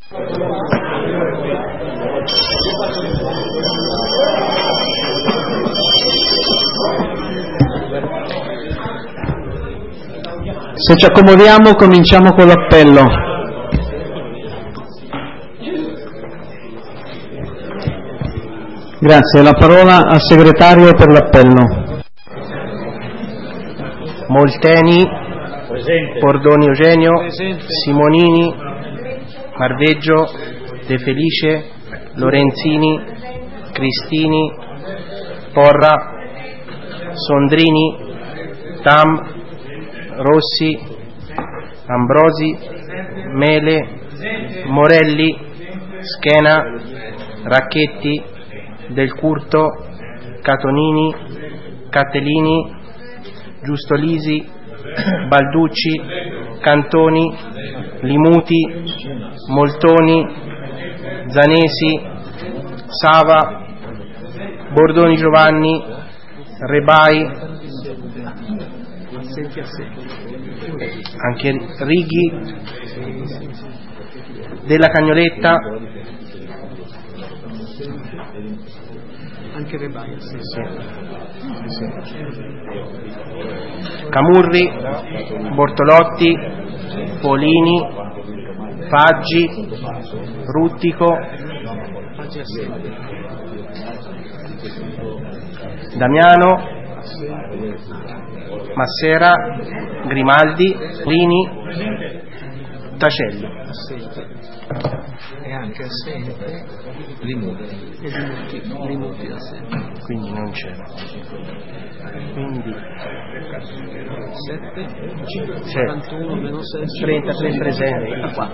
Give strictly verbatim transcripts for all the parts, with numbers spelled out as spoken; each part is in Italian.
Se ci accomodiamo, cominciamo con l'appello. Grazie. La parola al segretario per l'appello. Molteni, presente. Bordoni Eugenio, presente. Simonini, Marveggio, De Felice, Lorenzini, Cristini, Porra, Sondrini, Tam, Rossi, Ambrosi, Mele, Morelli, Schena, Racchetti, Del Curto, Catonini, Cattellini, Giustolisi, Balducci, Cantoni, Limuti, Moltoni, Zanesi, Sava, Bordoni Giovanni, Rebai, anche Righi, Della Cagnoletta, anche Rebai, sì, sì. Sì. Camurri, Bortolotti, Polini, Faggi, Ruttico, Damiano, Massera, Grimaldi, Lini, Tacelli. E anche assente Limuti. Limuti assente. Quindi non c'era. Quindi sette, quarantuno meno sette, trentatré presenti,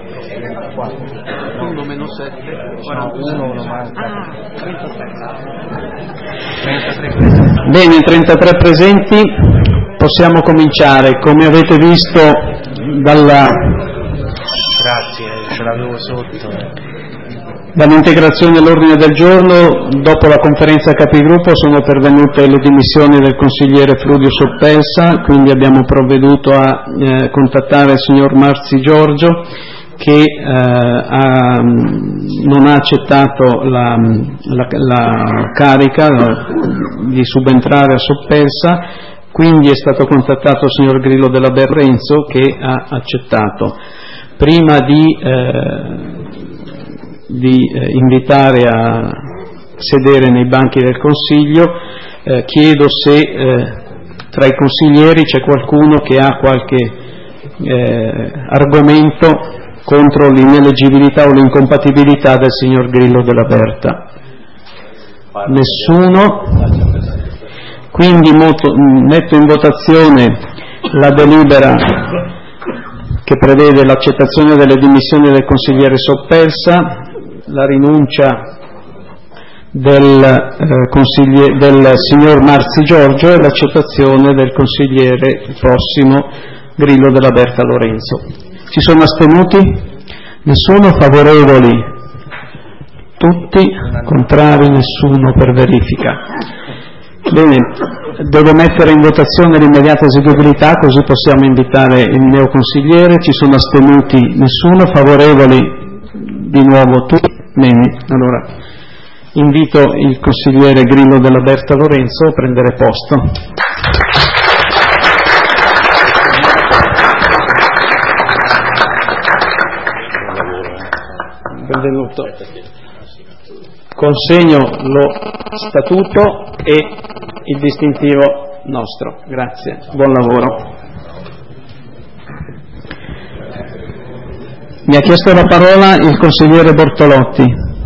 uno meno sette, uno non manca. Ah, trentatré. trentatré presenti. Bene, trentatré presenti, possiamo cominciare. Come avete visto dalla Grazie, ce l'avevo sotto. Dall'integrazione all'ordine del giorno, dopo la conferenza capigruppo sono pervenute le dimissioni del consigliere Fludio Soppelsa, quindi abbiamo provveduto a eh, contattare il signor Marzi Giorgio che eh, ha, non ha accettato la, la, la carica la, di subentrare a Soppelsa, quindi è stato contattato il signor Grillo della Berrenzo che ha accettato. Prima di eh, di eh, invitare a sedere nei banchi del Consiglio, eh, chiedo se eh, tra i consiglieri c'è qualcuno che ha qualche eh, argomento contro l'ineleggibilità o l'incompatibilità del signor Grillo della Berta. Nessuno? Quindi moto, metto in votazione la delibera che prevede l'accettazione delle dimissioni del consigliere Soppelsa, la rinuncia del, eh, consiglie- del signor Marzi Giorgio e l'accettazione del consigliere prossimo Grillo della Berta Lorenzo. Ci sono astenuti? Nessuno? Favorevoli? Tutti? Contrari? Nessuno per verifica. Bene, devo mettere in votazione l'immediata eseguibilità così possiamo invitare il neoconsigliere. Ci sono astenuti? Nessuno? Favorevoli? Di nuovo tutti? Bene, allora invito il consigliere Grillo della Berta Lorenzo a prendere posto. Benvenuto. Consegno lo statuto e il distintivo nostro. Grazie, buon lavoro. Mi ha chiesto la parola il consigliere Bortolotti.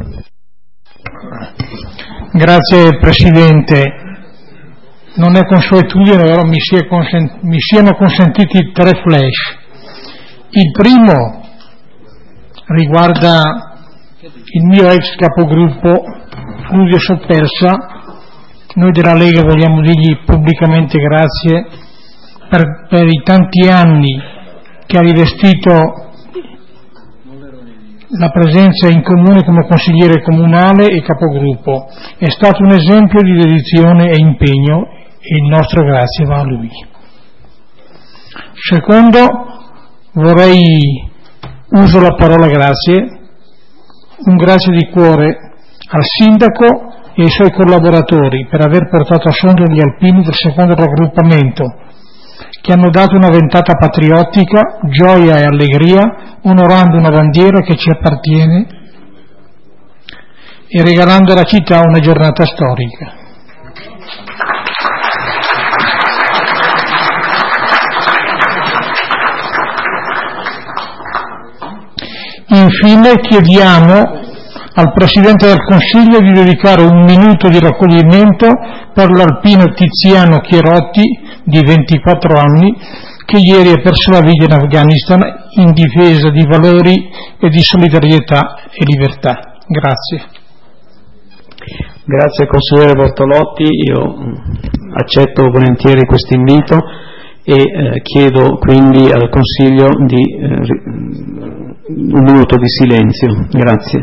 Grazie Presidente. Non è consuetudine, però mi, sia consent- mi siano consentiti tre flash. Il primo riguarda il mio ex capogruppo Fludio Soppelsa. Noi della Lega vogliamo dirgli pubblicamente grazie per, per i tanti anni che ha rivestito la presenza in comune come consigliere comunale e capogruppo. È stato un esempio di dedizione e impegno e il nostro grazie va a lui. Secondo, vorrei, uso la parola grazie Un grazie di cuore al sindaco e ai suoi collaboratori per aver portato a Sondrio gli alpini del secondo raggruppamento, che hanno dato una ventata patriottica, gioia e allegria, onorando una bandiera che ci appartiene e regalando alla città una giornata storica. Infine chiediamo al Presidente del Consiglio di dedicare un minuto di raccoglimento per l'alpino Tiziano Chierotti, di ventiquattro anni, che ieri ha perso la vita in Afghanistan in difesa di valori e di solidarietà e libertà. Grazie. Grazie consigliere Bortolotti, io accetto volentieri questo invito e eh, chiedo quindi al Consiglio di eh, un minuto di silenzio. Grazie.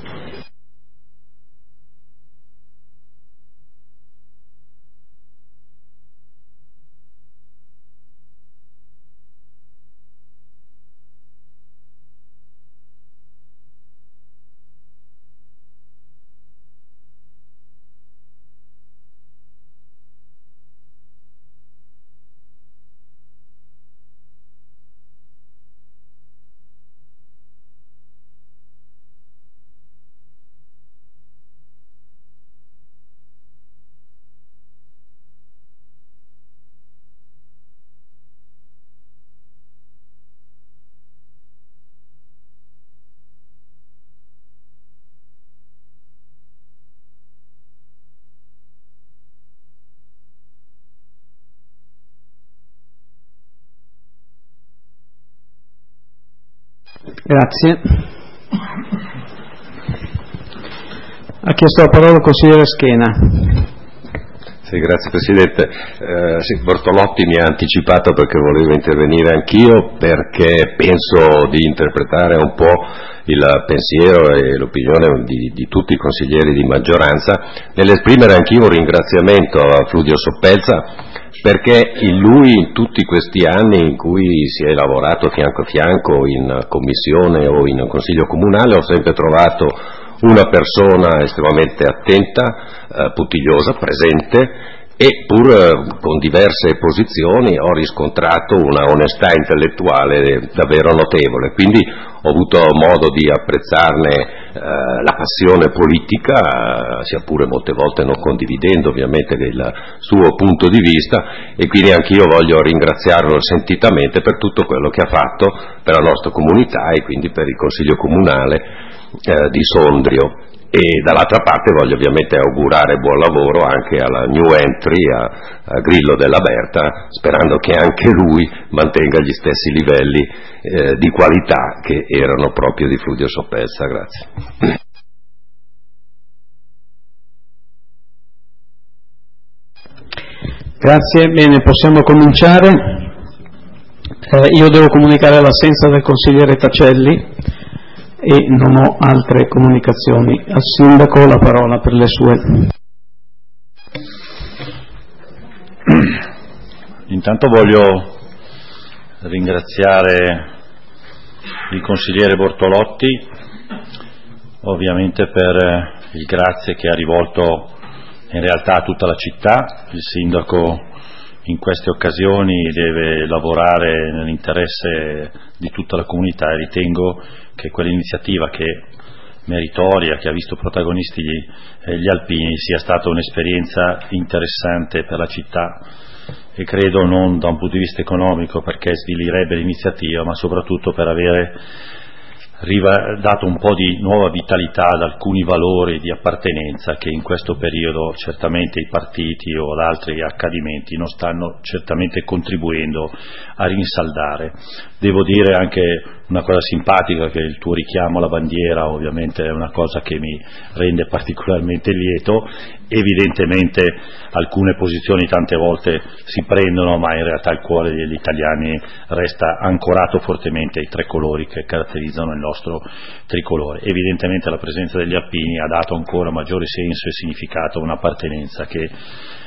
Grazie. Ha chiesto la parola il consigliere Schena. Sì, grazie Presidente. Eh, sì, Bortolotti mi ha anticipato perché volevo intervenire anch'io, perché penso di interpretare un po' il pensiero e l'opinione di, di tutti i consiglieri di maggioranza, nell'esprimere anch'io un ringraziamento a Fludio Soppelsa, perché in lui, in tutti questi anni in cui si è lavorato fianco a fianco in commissione o in consiglio comunale, ho sempre trovato una persona estremamente attenta, eh, puntigliosa, presente, e pur eh, con diverse posizioni ho riscontrato una onestà intellettuale davvero notevole, quindi ho avuto modo di apprezzarne eh, la passione politica, eh, sia pure molte volte non condividendo ovviamente il suo punto di vista, e quindi anch'io voglio ringraziarlo sentitamente per tutto quello che ha fatto per la nostra comunità e quindi per il Consiglio Comunale eh, di Sondrio. E dall'altra parte voglio ovviamente augurare buon lavoro anche alla new entry, a, a Grillo della Berta, sperando che anche lui mantenga gli stessi livelli eh, di qualità che erano proprio di Fludio Soppelsa. Grazie. Grazie, bene, possiamo cominciare. Eh, io devo comunicare l'assenza del consigliere Tacelli e non ho altre comunicazioni. Al Sindaco la parola per le sue. Intanto voglio ringraziare il consigliere Bortolotti, ovviamente per il grazie che ha rivolto in realtà a tutta la città. Il Sindaco in queste occasioni deve lavorare nell'interesse di tutta la comunità e ritengo che quell'iniziativa che meritoria, che ha visto protagonisti gli, eh, gli alpini, sia stata un'esperienza interessante per la città, e credo non da un punto di vista economico perché svilirebbe l'iniziativa, ma soprattutto per avere dato un po' di nuova vitalità ad alcuni valori di appartenenza che in questo periodo certamente i partiti o altri accadimenti non stanno certamente contribuendo a rinsaldare. Devo dire anche una cosa simpatica, che il tuo richiamo alla bandiera ovviamente è una cosa che mi rende particolarmente lieto. Evidentemente alcune posizioni tante volte si prendono, ma in realtà il cuore degli italiani resta ancorato fortemente ai tre colori che caratterizzano il nostro tricolore. Evidentemente la presenza degli alpini ha dato ancora maggiore senso e significato a un'appartenenza che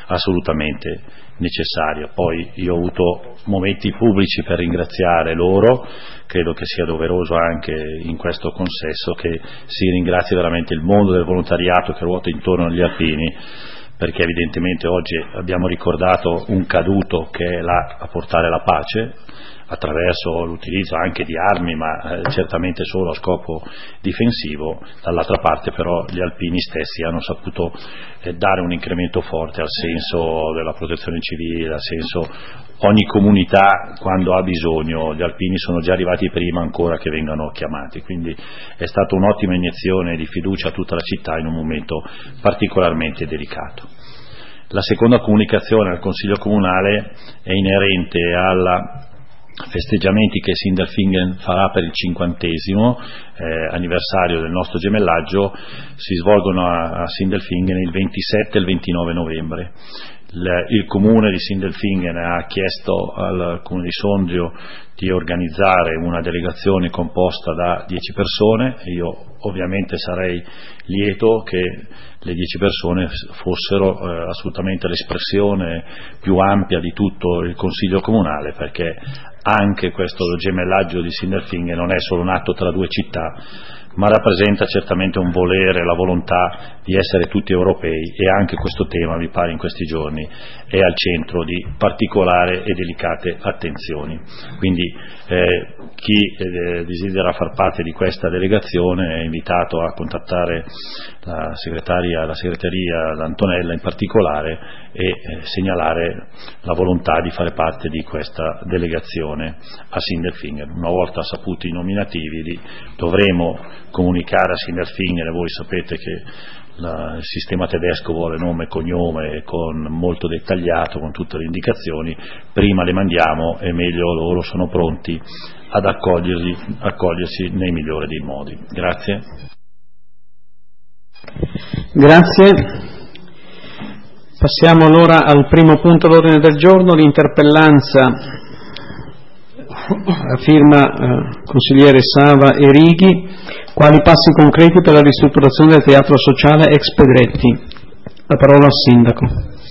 assolutamente necessaria. Poi io ho avuto momenti pubblici per ringraziare loro, credo che sia doveroso anche in questo consesso che si ringrazi veramente il mondo del volontariato che ruota intorno agli alpini, perché evidentemente oggi abbiamo ricordato un caduto che è là a portare la pace attraverso l'utilizzo anche di armi, ma eh, certamente solo a scopo difensivo. Dall'altra parte però gli alpini stessi hanno saputo eh, dare un incremento forte al senso della protezione civile, al senso ogni comunità quando ha bisogno, gli alpini sono già arrivati prima ancora che vengano chiamati, quindi è stata un'ottima iniezione di fiducia a tutta la città in un momento particolarmente delicato. La seconda comunicazione al Consiglio Comunale è inerente alla festeggiamenti che Sindelfingen farà per il cinquantesimo eh, anniversario del nostro gemellaggio. Si svolgono a, a Sindelfingen il ventisette e il ventinove novembre. Il, il comune di Sindelfingen ha chiesto al comune di Sondrio di organizzare una delegazione composta da dieci persone e io ovviamente sarei lieto che le dieci persone fossero eh, assolutamente l'espressione più ampia di tutto il Consiglio Comunale, perché anche questo gemellaggio di Sindelfingen non è solo un atto tra due città, ma rappresenta certamente un volere, la volontà di essere tutti europei, e anche questo tema, mi pare in questi giorni, è al centro di particolari e delicate attenzioni. Quindi eh, chi eh, desidera far parte di questa delegazione è invitato a contattare la segretaria, la segreteria d'Antonella in particolare e eh, segnalare la volontà di fare parte di questa delegazione a Sindelfingen. Una volta saputi i nominativi li dovremo comunicare a Sindelfingen, e voi sapete che la, il sistema tedesco vuole nome e cognome con molto dettagliato, con tutte le indicazioni. Prima le mandiamo e meglio loro sono pronti ad accoglierli, accogliersi nei migliori dei modi. Grazie. Grazie. Passiamo allora al primo punto all'ordine del giorno, l'interpellanza a firma eh, consigliere Sava e Righi. Quali passi concreti per la ristrutturazione del teatro sociale ex Pedretti? La parola al sindaco.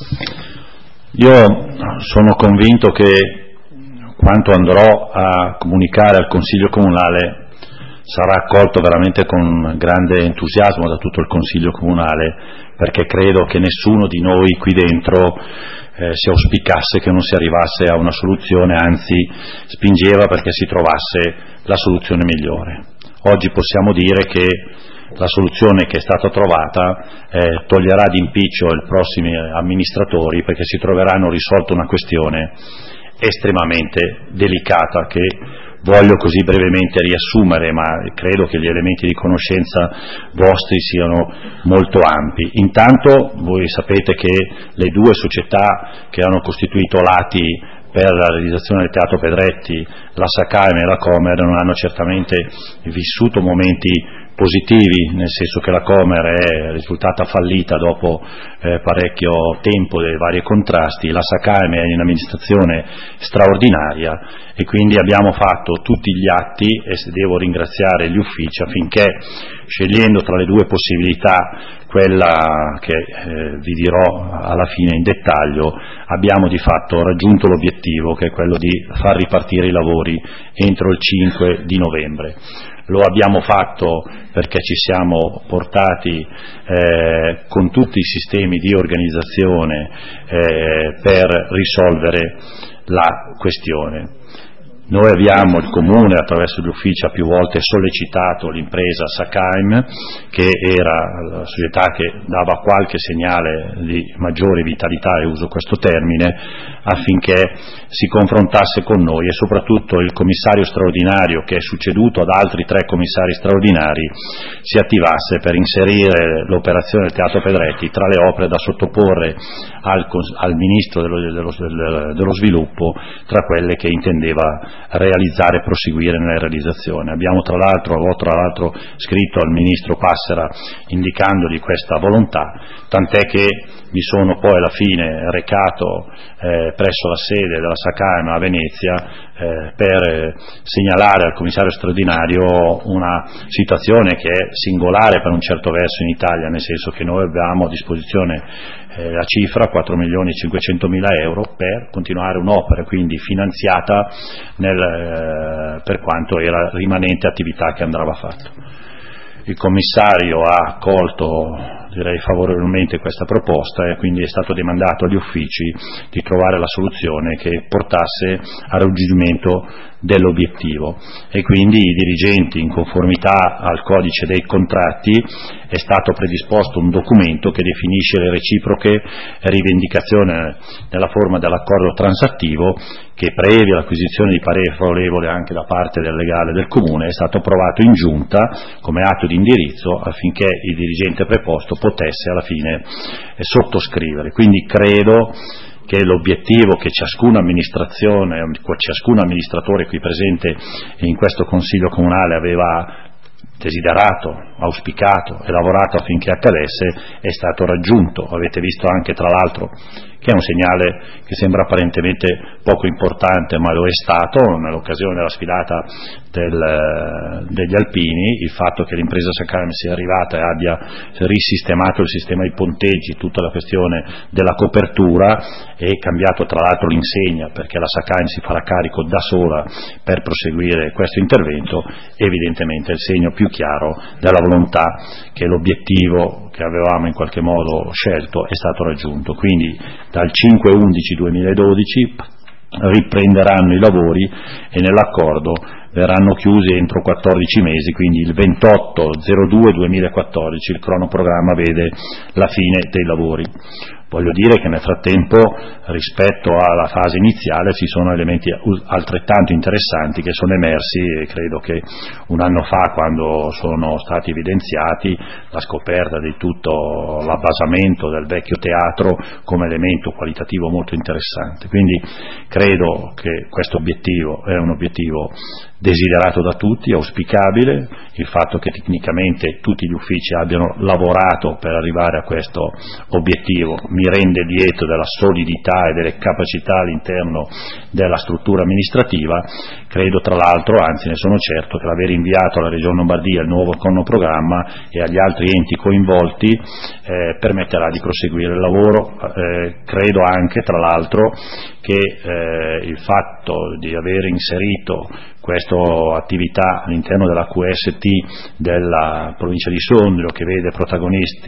Io sono convinto che quanto andrò a comunicare al Consiglio Comunale sarà accolto veramente con grande entusiasmo da tutto il Consiglio Comunale, perché credo che nessuno di noi qui dentro eh, si auspicasse che non si arrivasse a una soluzione, anzi spingeva perché si trovasse la soluzione migliore. Oggi possiamo dire che la soluzione che è stata trovata eh, toglierà d'impiccio i prossimi amministratori, perché si troveranno risolta una questione estremamente delicata che voglio così brevemente riassumere, ma credo che gli elementi di conoscenza vostri siano molto ampi. Intanto voi sapete che le due società che hanno costituito l'Ati per la realizzazione del Teatro Pedretti, la Sacam e la Comer, non hanno certamente vissuto momenti positivi, nel senso che la Comer è risultata fallita dopo eh, parecchio tempo dei vari contrasti, la Sacam è in amministrazione straordinaria e quindi abbiamo fatto tutti gli atti, e devo ringraziare gli uffici affinché, scegliendo tra le due possibilità quella che eh, vi dirò alla fine in dettaglio, abbiamo di fatto raggiunto l'obiettivo, che è quello di far ripartire i lavori entro il cinque di novembre. Lo abbiamo fatto perché ci siamo portati eh, con tutti i sistemi di organizzazione eh, per risolvere la questione. Noi abbiamo, il Comune attraverso gli uffici ha più volte sollecitato l'impresa Sacam, che era la società che dava qualche segnale di maggiore vitalità, e uso questo termine, affinché si confrontasse con noi, e soprattutto il commissario straordinario, che è succeduto ad altri tre commissari straordinari, si attivasse per inserire l'operazione del Teatro Pedretti tra le opere da sottoporre al, al Ministro dello, dello, dello Sviluppo, tra quelle che intendeva realizzare e proseguire nella realizzazione. Abbiamo tra l'altro, ho tra l'altro scritto al Ministro Passera indicandogli questa volontà, tant'è che mi sono poi alla fine recato eh, presso la sede della SACAIM a Venezia eh, per segnalare al commissario straordinario una situazione che è singolare per un certo verso in Italia, nel senso che noi abbiamo a disposizione eh, la cifra quattro milioni e cinquecentomila euro per continuare un'opera, quindi finanziata nel, eh, per quanto era rimanente attività che andava fatta. Il commissario ha accolto, direi favorevolmente, questa proposta e quindi è stato demandato agli uffici di trovare la soluzione che portasse al raggiungimento dell'obiettivo, e quindi i dirigenti, in conformità al codice dei contratti, è stato predisposto un documento che definisce le reciproche rivendicazioni nella forma dell'accordo transattivo che, previa l'acquisizione di parere favorevole anche da parte del legale del Comune, è stato approvato in giunta come atto di indirizzo affinché il dirigente preposto potesse alla fine sottoscrivere. Quindi credo che l'obiettivo che ciascuna amministrazione, ciascun amministratore qui presente in questo Consiglio Comunale aveva desiderato, auspicato e lavorato affinché accadesse è stato raggiunto. Avete visto anche, tra l'altro, che è un segnale che sembra apparentemente poco importante, ma lo è stato nell'occasione della sfilata del, degli Alpini, il fatto che l'impresa SACAIM sia arrivata e abbia risistemato il sistema di ponteggi, tutta la questione della copertura, e cambiato tra l'altro l'insegna, perché la SACAIM si farà carico da sola per proseguire questo intervento, evidentemente è il segno più chiaro della volontà che l'obiettivo che avevamo in qualche modo scelto è stato raggiunto. Quindi dal cinque undici duemiladodici riprenderanno i lavori e nell'accordo verranno chiusi entro quattordici mesi, quindi il ventotto zero due duemilaquattordici il cronoprogramma vede la fine dei lavori. Voglio dire che nel frattempo, rispetto alla fase iniziale, ci sono elementi altrettanto interessanti che sono emersi, e credo che un anno fa, quando sono stati evidenziati, la scoperta di tutto l'abbasamento del vecchio teatro come elemento qualitativo molto interessante. Quindi credo che questo obiettivo è un obiettivo desiderato da tutti, auspicabile. Il fatto che tecnicamente tutti gli uffici abbiano lavorato per arrivare a questo obiettivo mi rende lieto della solidità e delle capacità all'interno della struttura amministrativa. Credo tra l'altro, anzi ne sono certo, che l'aver inviato alla Regione Lombardia il nuovo cronoprogramma e agli altri enti coinvolti eh, permetterà di proseguire il lavoro. Eh, credo anche tra l'altro che eh, il fatto di aver inserito questa attività all'interno della Q S T della provincia di Sondrio, che vede protagonisti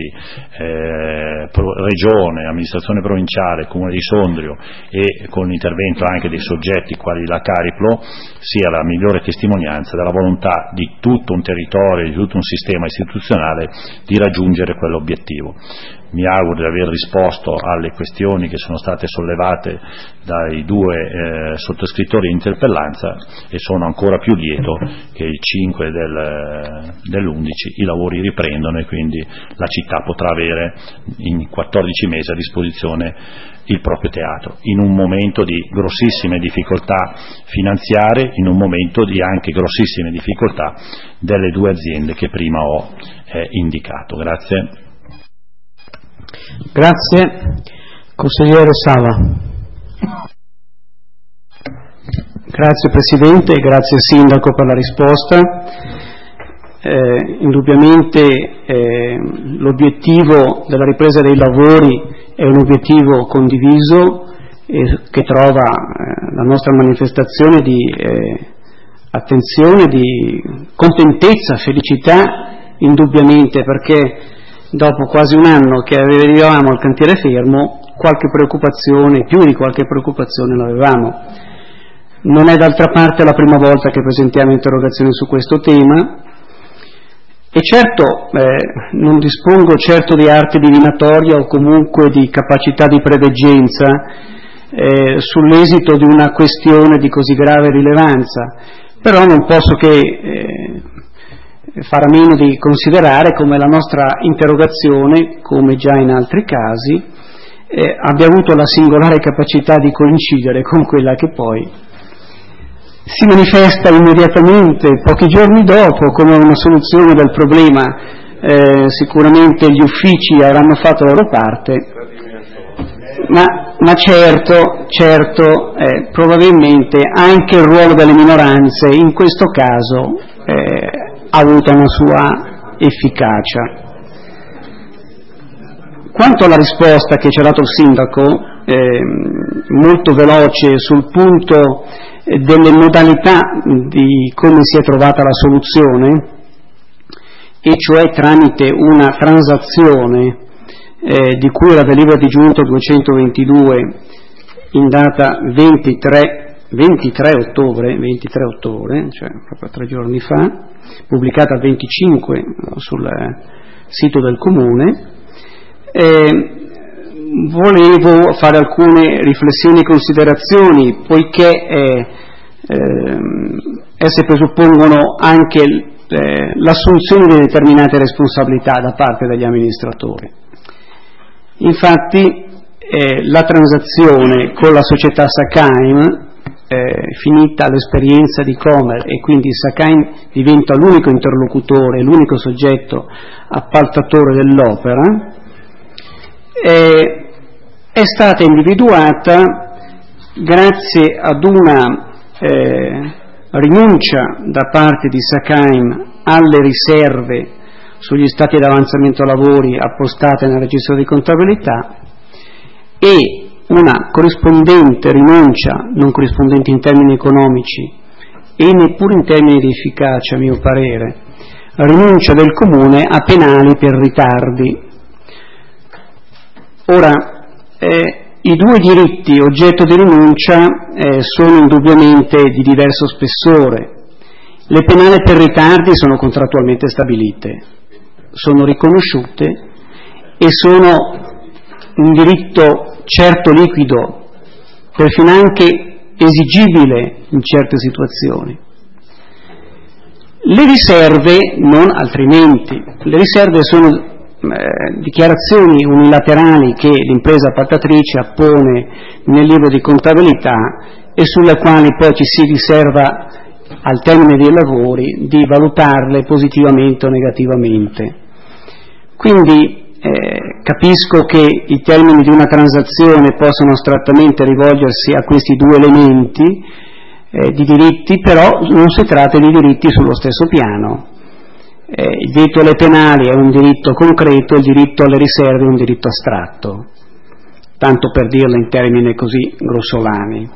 eh, pro, regione, amministrazione provinciale, comune di Sondrio, e con l'intervento anche dei soggetti quali la Cariplo, sia la migliore testimonianza della volontà di tutto un territorio, di tutto un sistema istituzionale di raggiungere quell'obiettivo. Mi auguro di aver risposto alle questioni che sono state sollevate dai due eh, sottoscrittori di interpellanza, e sono ancora più lieto che il cinque del, dell'undici i lavori riprendono, e quindi la città potrà avere in quattordici mesi a disposizione il proprio teatro, in un momento di grossissime difficoltà finanziarie, in un momento di anche grossissime difficoltà delle due aziende che prima ho eh, indicato. Grazie. Grazie. Consigliere Sala. Grazie Presidente, grazie Sindaco per la risposta. Eh, indubbiamente eh, l'obiettivo della ripresa dei lavori è un obiettivo condiviso e che trova eh, la nostra manifestazione di eh, attenzione, di contentezza, felicità, indubbiamente, perché dopo quasi un anno che avevamo il cantiere fermo, qualche preoccupazione, più di qualche preoccupazione l'avevamo. Non è d'altra parte la prima volta che presentiamo interrogazioni su questo tema, e certo eh, non dispongo certo di arte divinatoria o comunque di capacità di preveggenza eh, sull'esito di una questione di così grave rilevanza, però non posso che eh, fare a meno di considerare come la nostra interrogazione, come già in altri casi, eh, abbia avuto la singolare capacità di coincidere con quella che poi si manifesta immediatamente, pochi giorni dopo, come una soluzione del problema. Eh, sicuramente gli uffici avranno fatto la loro parte, ma, ma certo, certo eh, probabilmente anche il ruolo delle minoranze in questo caso eh, ha avuto una sua efficacia. Quanto alla risposta che ci ha dato il sindaco, eh, molto veloce sul punto delle modalità di come si è trovata la soluzione, e cioè tramite una transazione eh, di cui la delibera di giunta duecentoventidue in data ventitré, ventitré ottobre, ventitré ottobre, cioè proprio tre giorni fa, pubblicata il venticinque sul sito del Comune. Eh, volevo fare alcune riflessioni e considerazioni, poiché eh, eh, esse presuppongono anche eh, l'assunzione di determinate responsabilità da parte degli amministratori. Infatti eh, la transazione con la società Sacaim, eh, finita l'esperienza di Comer e quindi Sacaim diventa l'unico interlocutore, l'unico soggetto appaltatore dell'opera, eh, è stata individuata grazie ad una eh, rinuncia da parte di Sacaim alle riserve sugli stati di avanzamento lavori appostate nel registro di contabilità e una corrispondente rinuncia, non corrispondente in termini economici e neppure in termini di efficacia, a mio parere, rinuncia del Comune a penali per ritardi. Ora, eh, i due diritti oggetto di rinuncia eh, sono indubbiamente di diverso spessore. Le penali per ritardi sono contrattualmente stabilite, sono riconosciute e sono un diritto certo liquido, perfino anche esigibile in certe situazioni. Le riserve non altrimenti. Le riserve sono Eh, dichiarazioni unilaterali che l'impresa appaltatrice appone nel libro di contabilità e sulle quali poi ci si riserva al termine dei lavori di valutarle positivamente o negativamente. Quindi eh, capisco che i termini di una transazione possano astrattamente rivolgersi a questi due elementi eh, di diritti, però non si tratta di diritti sullo stesso piano. Eh, il diritto alle penali è un diritto concreto, il diritto alle riserve è un diritto astratto, tanto per dirlo in termini così grossolani.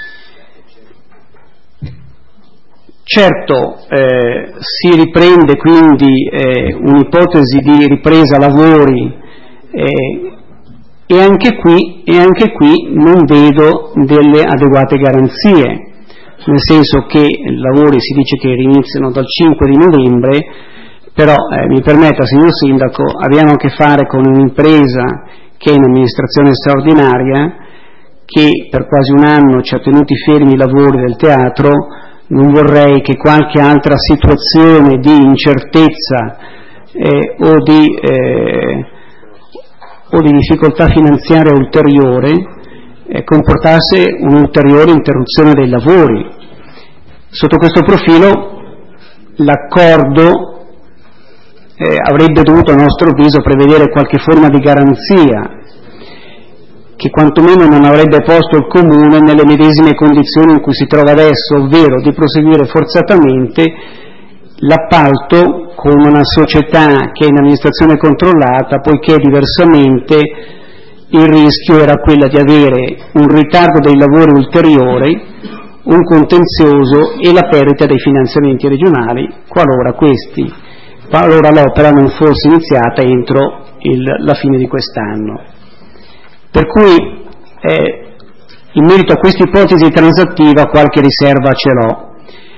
Certo, eh, si riprende quindi eh, un'ipotesi di ripresa lavori eh, e, anche qui, e anche qui non vedo delle adeguate garanzie, nel senso che i lavori si dice che iniziano dal cinque di novembre, però eh, mi permetta, signor Sindaco, abbiamo a che fare con un'impresa che è in amministrazione straordinaria, che per quasi un anno ci ha tenuti fermi i lavori del teatro. Non vorrei che qualche altra situazione di incertezza eh, o, di, eh, o di difficoltà finanziaria ulteriore eh, comportasse un'ulteriore interruzione dei lavori. Sotto questo profilo l'accordo Eh, avrebbe dovuto, a nostro avviso, prevedere qualche forma di garanzia che quantomeno non avrebbe posto il Comune nelle medesime condizioni in cui si trova adesso, ovvero di proseguire forzatamente l'appalto con una società che è in amministrazione controllata, poiché diversamente il rischio era quello di avere un ritardo dei lavori ulteriori, un contenzioso e la perdita dei finanziamenti regionali qualora questi allora l'opera non fosse iniziata entro il, la fine di quest'anno. Per cui eh, in merito a questa ipotesi transattiva qualche riserva ce l'ho,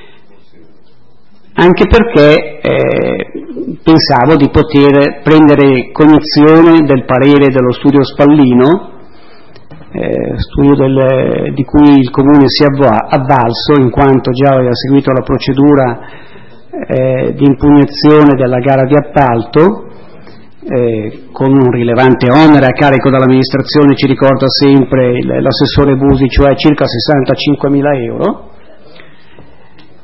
anche perché eh, pensavo di poter prendere cognizione del parere dello studio Spallino, eh, studio del, di cui il Comune si è avvalso in quanto già aveva seguito la procedura Eh, di impugnazione della gara di appalto eh, con un rilevante onere a carico dell'amministrazione, ci ricorda sempre il, l'assessore Busi, cioè circa sessantacinquemila euro,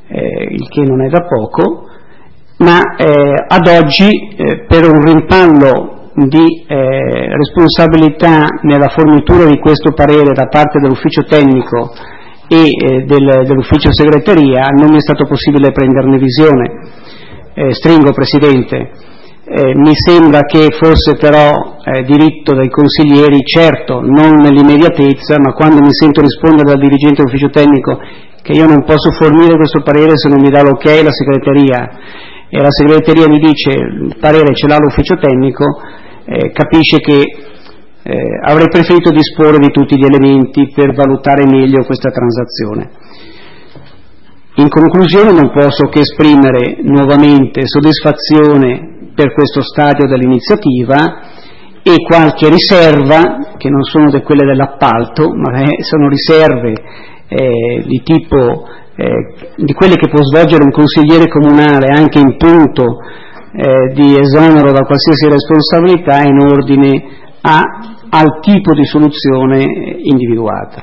eh, il che non è da poco, ma eh, ad oggi eh, per un rimpallo di eh, responsabilità nella fornitura di questo parere da parte dell'ufficio tecnico e eh, del, dell'ufficio segreteria non mi è stato possibile prenderne visione. Eh, stringo, Presidente. Eh, mi sembra che fosse però eh, diritto dei consiglieri, certo non nell'immediatezza, ma quando mi sento rispondere dal dirigente dell'ufficio tecnico che io non posso fornire questo parere se non mi dà l'ok la segreteria, e la segreteria mi dice il parere ce l'ha l'ufficio tecnico, eh, capisce che eh, avrei preferito disporre di tutti gli elementi per valutare meglio questa transazione. In conclusione non posso che esprimere nuovamente soddisfazione per questo stadio dell'iniziativa e qualche riserva, che non sono di quelle dell'appalto, ma eh, sono riserve eh, di tipo eh, di quelle che può svolgere un consigliere comunale anche in punto eh, di esonero da qualsiasi responsabilità in ordine a, al tipo di soluzione individuata.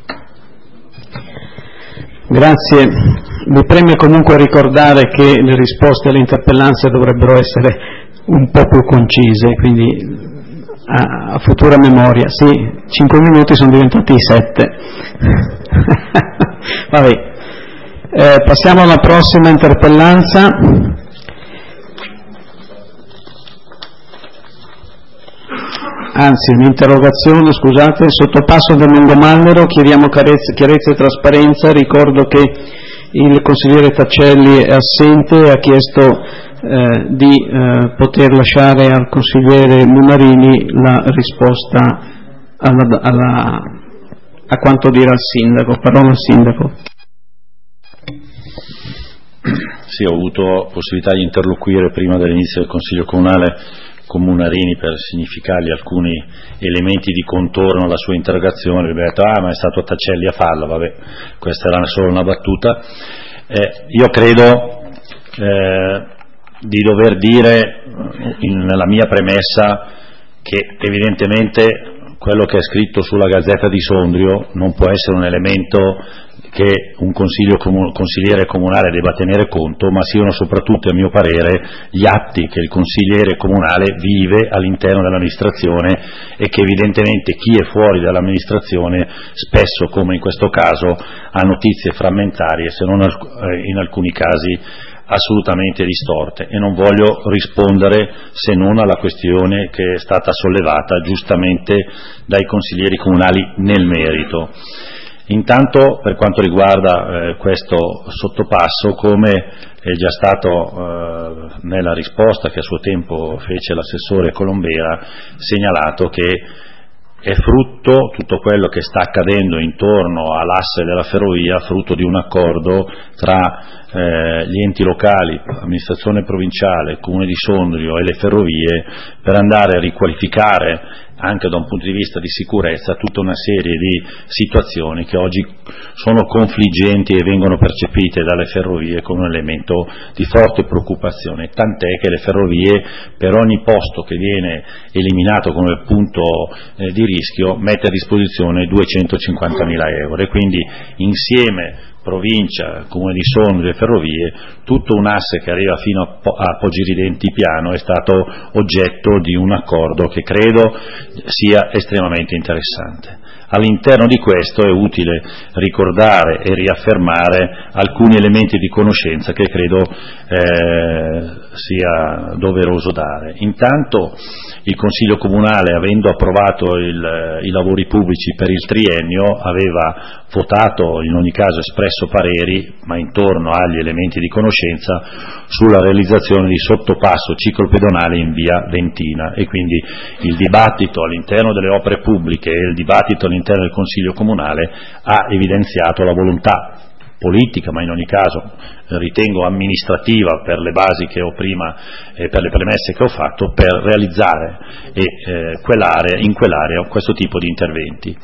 Grazie. Mi preme comunque ricordare che le risposte alle interpellanze dovrebbero essere un po' più concise, quindi a, a futura memoria. Sì, cinque minuti sono diventati sette. Vabbè. Eh, passiamo alla prossima interpellanza. Anzi, un'interrogazione, scusate, sottopasso del Lungomallero, chiediamo chiarezza, chiarezza e trasparenza. Ricordo che il consigliere Taccelli è assente e ha chiesto eh, di eh, poter lasciare al consigliere Munarini la risposta alla, alla, a quanto dire al sindaco. Parola al sindaco. Sì, ho avuto possibilità di interloquire prima dell'inizio del Consiglio Comunale con Munarini per significargli alcuni elementi di contorno alla sua interrogazione. Mi ha detto, ah, ma è stato Taccelli a farla, vabbè, questa era solo una battuta. Eh, io credo eh, di dover dire in, nella mia premessa che evidentemente quello che è scritto sulla Gazzetta di Sondrio non può essere un elemento che un consiglio comun- consigliere comunale debba tenere conto, ma siano soprattutto, a mio parere, gli atti che il consigliere comunale vive all'interno dell'amministrazione e che evidentemente chi è fuori dall'amministrazione spesso, come in questo caso, ha notizie frammentarie, se non in alcuni casi assolutamente distorte, e non voglio rispondere se non alla questione che è stata sollevata giustamente dai consiglieri comunali nel merito. Intanto, per quanto riguarda eh, questo sottopasso, come è già stato eh, nella risposta che a suo tempo fece l'assessore Colombera, segnalato che è frutto, tutto quello che sta accadendo intorno all'asse della ferrovia, frutto di un accordo tra eh, gli enti locali, amministrazione provinciale, Comune di Sondrio e le ferrovie, per andare a riqualificare anche da un punto di vista di sicurezza tutta una serie di situazioni che oggi sono confliggenti e vengono percepite dalle ferrovie come un elemento di forte preoccupazione, tant'è che le ferrovie per ogni posto che viene eliminato come punto eh, di rischio mette a disposizione duecentocinquantamila euro, e quindi insieme provincia, Comune di Sondrio e ferrovie, tutto un asse che arriva fino a, po- a Poggioridenti Piano è stato oggetto di un accordo che credo sia estremamente interessante. All'interno di questo è utile ricordare e riaffermare alcuni elementi di conoscenza che credo eh, sia doveroso dare. Intanto il Consiglio Comunale, avendo approvato il, i lavori pubblici per il triennio, aveva votato, in ogni caso espresso pareri, ma intorno agli elementi di conoscenza, sulla realizzazione di sottopasso ciclopedonale in via Ventina, e quindi il dibattito all'interno delle opere pubbliche e il dibattito all'interno del Consiglio Comunale ha evidenziato la volontà politica, ma in ogni caso ritengo amministrativa per le basi che ho prima e eh, per le premesse che ho fatto, per realizzare e, eh, quell'area, in quell'area questo tipo di interventi.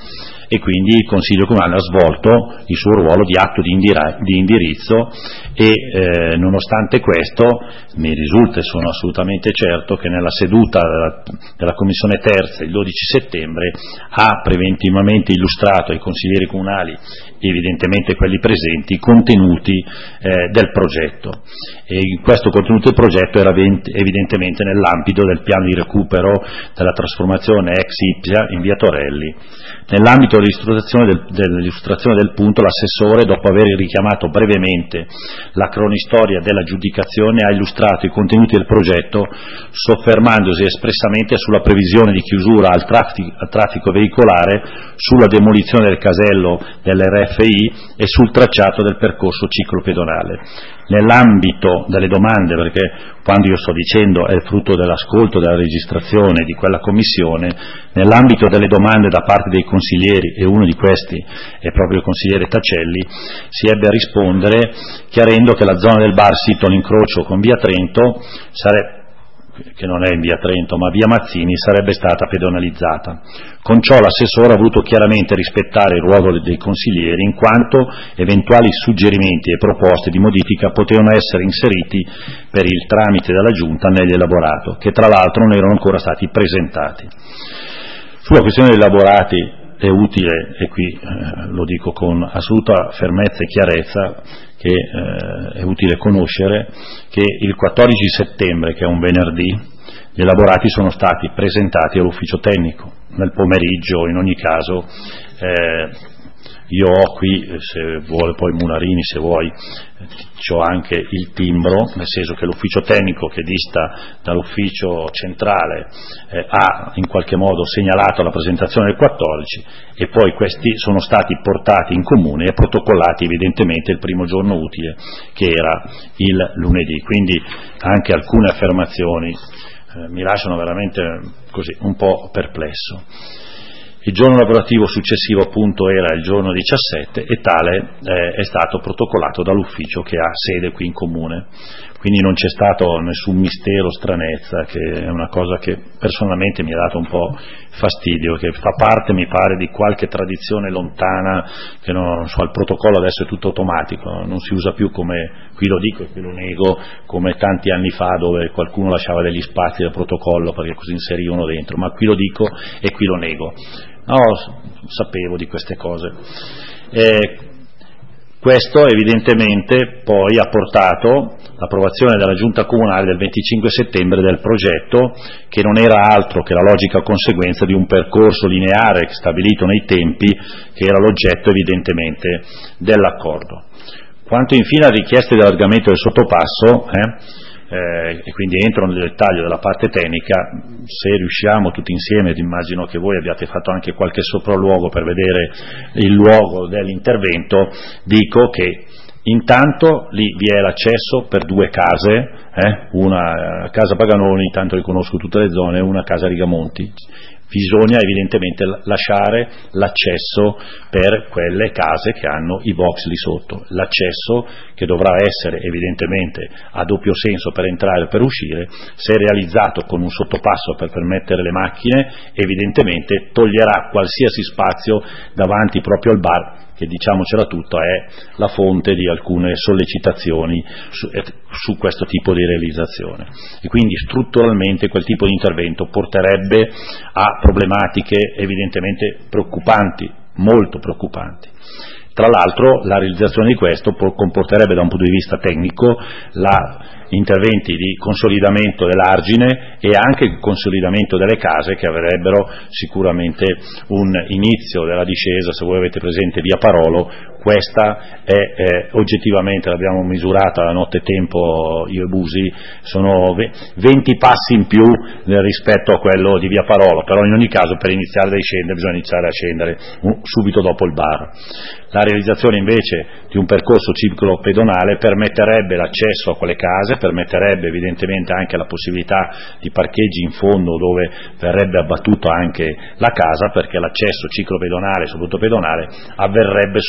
e quindi il Consiglio Comunale ha svolto il suo ruolo di atto di, indira- di indirizzo e eh, nonostante questo mi risulta e sono assolutamente certo che nella seduta della, della Commissione Terza il dodici settembre ha preventivamente illustrato ai consiglieri comunali, evidentemente quelli presenti, i contenuti eh, del progetto, e questo contenuto del progetto era evidentemente nell'ambito del piano di recupero della trasformazione ex Ipsia in via Torelli. Nell'ambito dell'illustrazione del, dell'illustrazione del punto, l'assessore, dopo aver richiamato brevemente la cronistoria dell'aggiudicazione, ha illustrato i contenuti del progetto soffermandosi espressamente sulla previsione di chiusura al traffico, al traffico veicolare, sulla demolizione del casello dell'R F I e sul tracciato del percorso ciclopedonale. Nell'ambito delle domande, perché quando io sto dicendo è il frutto dell'ascolto, della registrazione di quella commissione, nell'ambito delle domande da parte dei consiglieri, e uno di questi è proprio il consigliere Tacelli, si ebbe a rispondere chiarendo che la zona del bar sito all'incrocio con via Trento sarebbe che non è in via Trento ma via Mazzini, sarebbe stata pedonalizzata. Con ciò l'assessore ha voluto chiaramente rispettare il ruolo dei consiglieri, in quanto eventuali suggerimenti e proposte di modifica potevano essere inseriti per il tramite della Giunta nell'elaborato, che tra l'altro non erano ancora stati presentati. Sulla questione degli elaborati è utile, e qui eh, lo dico con assoluta fermezza e chiarezza, che eh, è utile conoscere che il quattordici settembre, che è un venerdì, gli elaborati sono stati presentati all'ufficio tecnico. Nel pomeriggio, in ogni caso, eh, io ho qui, se vuole poi Mularini, se vuoi, c'ho anche il timbro, nel senso che l'ufficio tecnico che dista dall'ufficio centrale eh, ha in qualche modo segnalato la presentazione del quattordici, e poi questi sono stati portati in comune e protocollati evidentemente il primo giorno utile, che era il lunedì. Quindi anche alcune affermazioni eh, mi lasciano veramente così un po' perplesso. Il giorno lavorativo successivo appunto era il giorno diciassette e tale eh, è stato protocollato dall'ufficio che ha sede qui in comune, quindi non c'è stato nessun mistero, stranezza, che è una cosa che personalmente mi ha dato un po' fastidio, che fa parte, mi pare, di qualche tradizione lontana, che non, non so, il protocollo adesso è tutto automatico, non si usa più come, qui lo dico e qui lo nego, come tanti anni fa dove qualcuno lasciava degli spazi del protocollo perché così inserivano dentro, ma qui lo dico e qui lo nego. No, sapevo di queste cose. Eh, questo evidentemente poi ha portato l'approvazione della Giunta Comunale del venticinque settembre del progetto, che non era altro che la logica conseguenza di un percorso lineare stabilito nei tempi, che era l'oggetto evidentemente dell'accordo. Quanto infine a richieste di allargamento del sottopasso, eh, Eh, e quindi entro nel dettaglio della parte tecnica, se riusciamo tutti insieme, ed immagino che voi abbiate fatto anche qualche sopralluogo per vedere il luogo dell'intervento, dico che intanto lì vi è l'accesso per due case, eh, una casa Paganoni, tanto riconosco tutte le zone, una casa Rigamonti. Bisogna evidentemente lasciare l'accesso per quelle case che hanno i box lì sotto, l'accesso che dovrà essere evidentemente a doppio senso per entrare e per uscire, se realizzato con un sottopasso per permettere le macchine, evidentemente toglierà qualsiasi spazio davanti proprio al bar, che diciamocela tutta è la fonte di alcune sollecitazioni su, eh, su questo tipo di realizzazione, e quindi strutturalmente quel tipo di intervento porterebbe a problematiche evidentemente preoccupanti, molto preoccupanti. Tra l'altro la realizzazione di questo comporterebbe da un punto di vista tecnico la interventi di consolidamento dell'argine e anche il consolidamento delle case, che avrebbero sicuramente un inizio della discesa. Se voi avete presente via Parolo, questa è eh, oggettivamente, l'abbiamo misurata la notte tempo io e Busi, sono venti passi in più rispetto a quello di via Parolo, però in ogni caso per iniziare a scendere bisogna iniziare a scendere subito dopo il bar. La realizzazione invece di un percorso ciclopedonale permetterebbe l'accesso a quelle case, permetterebbe evidentemente anche la possibilità di parcheggi in fondo dove verrebbe abbattuta anche la casa, perché l'accesso ciclopedonale, soprattutto pedonale, avverrebbe solo nell'ultima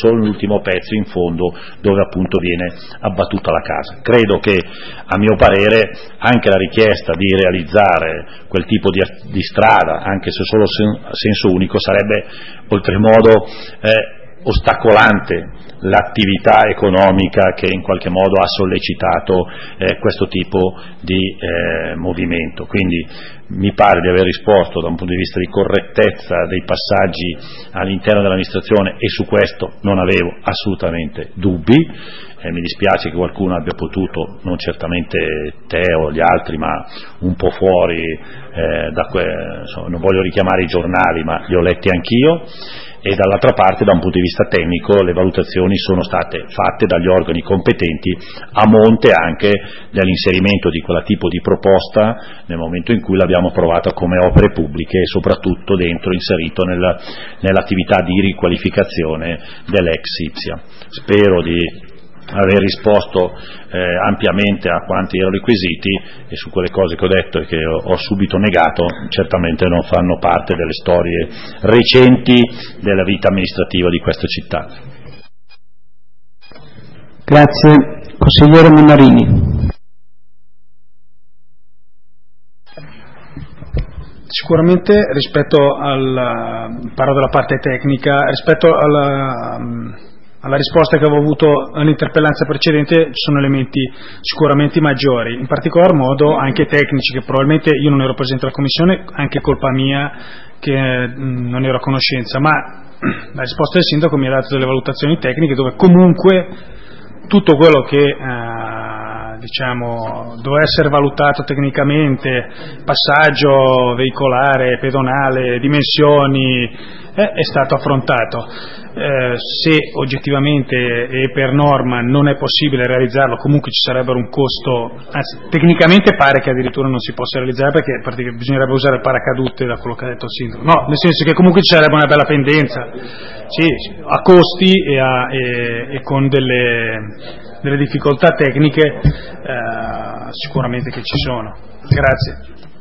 all'ultimo pezzo in fondo dove appunto viene abbattuta la casa. Credo che, a mio parere, anche la richiesta di realizzare quel tipo di, di strada, anche se solo sen, a senso unico, sarebbe oltremodo eh, ostacolante l'attività economica che in qualche modo ha sollecitato eh, questo tipo di eh, movimento. Quindi mi pare di aver risposto da un punto di vista di correttezza dei passaggi all'interno dell'amministrazione, e su questo non avevo assolutamente dubbi. Eh, mi dispiace che qualcuno abbia potuto, non certamente te o gli altri, ma un po' fuori eh, da que- insomma, non voglio richiamare i giornali, ma li ho letti anch'io. E dall'altra parte, da un punto di vista tecnico, le valutazioni sono state fatte dagli organi competenti a monte anche dell'inserimento di quella tipo di proposta nel momento in cui l'abbiamo approvata come opere pubbliche, e soprattutto dentro inserito nel, nell'attività di riqualificazione dell'ex Ipsia. Spero di aver risposto eh, ampiamente a quanti erano i quesiti, e su quelle cose che ho detto e che ho, ho subito negato certamente non fanno parte delle storie recenti della vita amministrativa di questa città. Grazie. Consigliere Monarini. Sicuramente rispetto al, parlo della parte tecnica, rispetto alla alla risposta che avevo avuto all'interpellanza precedente ci sono elementi sicuramente maggiori, in particolar modo anche tecnici, che probabilmente io non ero presente alla Commissione, anche colpa mia che mh, non ero a conoscenza, ma la risposta del Sindaco mi ha dato delle valutazioni tecniche dove comunque tutto quello che eh, diciamo doveva essere valutato tecnicamente, passaggio veicolare, pedonale, dimensioni, eh, è stato affrontato. Eh, se oggettivamente e per norma non è possibile realizzarlo, comunque ci sarebbero un costo, anzi tecnicamente pare che addirittura non si possa realizzare, perché praticamente bisognerebbe usare il paracadute, da quello che ha detto il sindaco, no, nel senso che comunque ci sarebbe una bella pendenza, sì, a costi e, a, e, e con delle, delle difficoltà tecniche eh, sicuramente che ci sono. Grazie.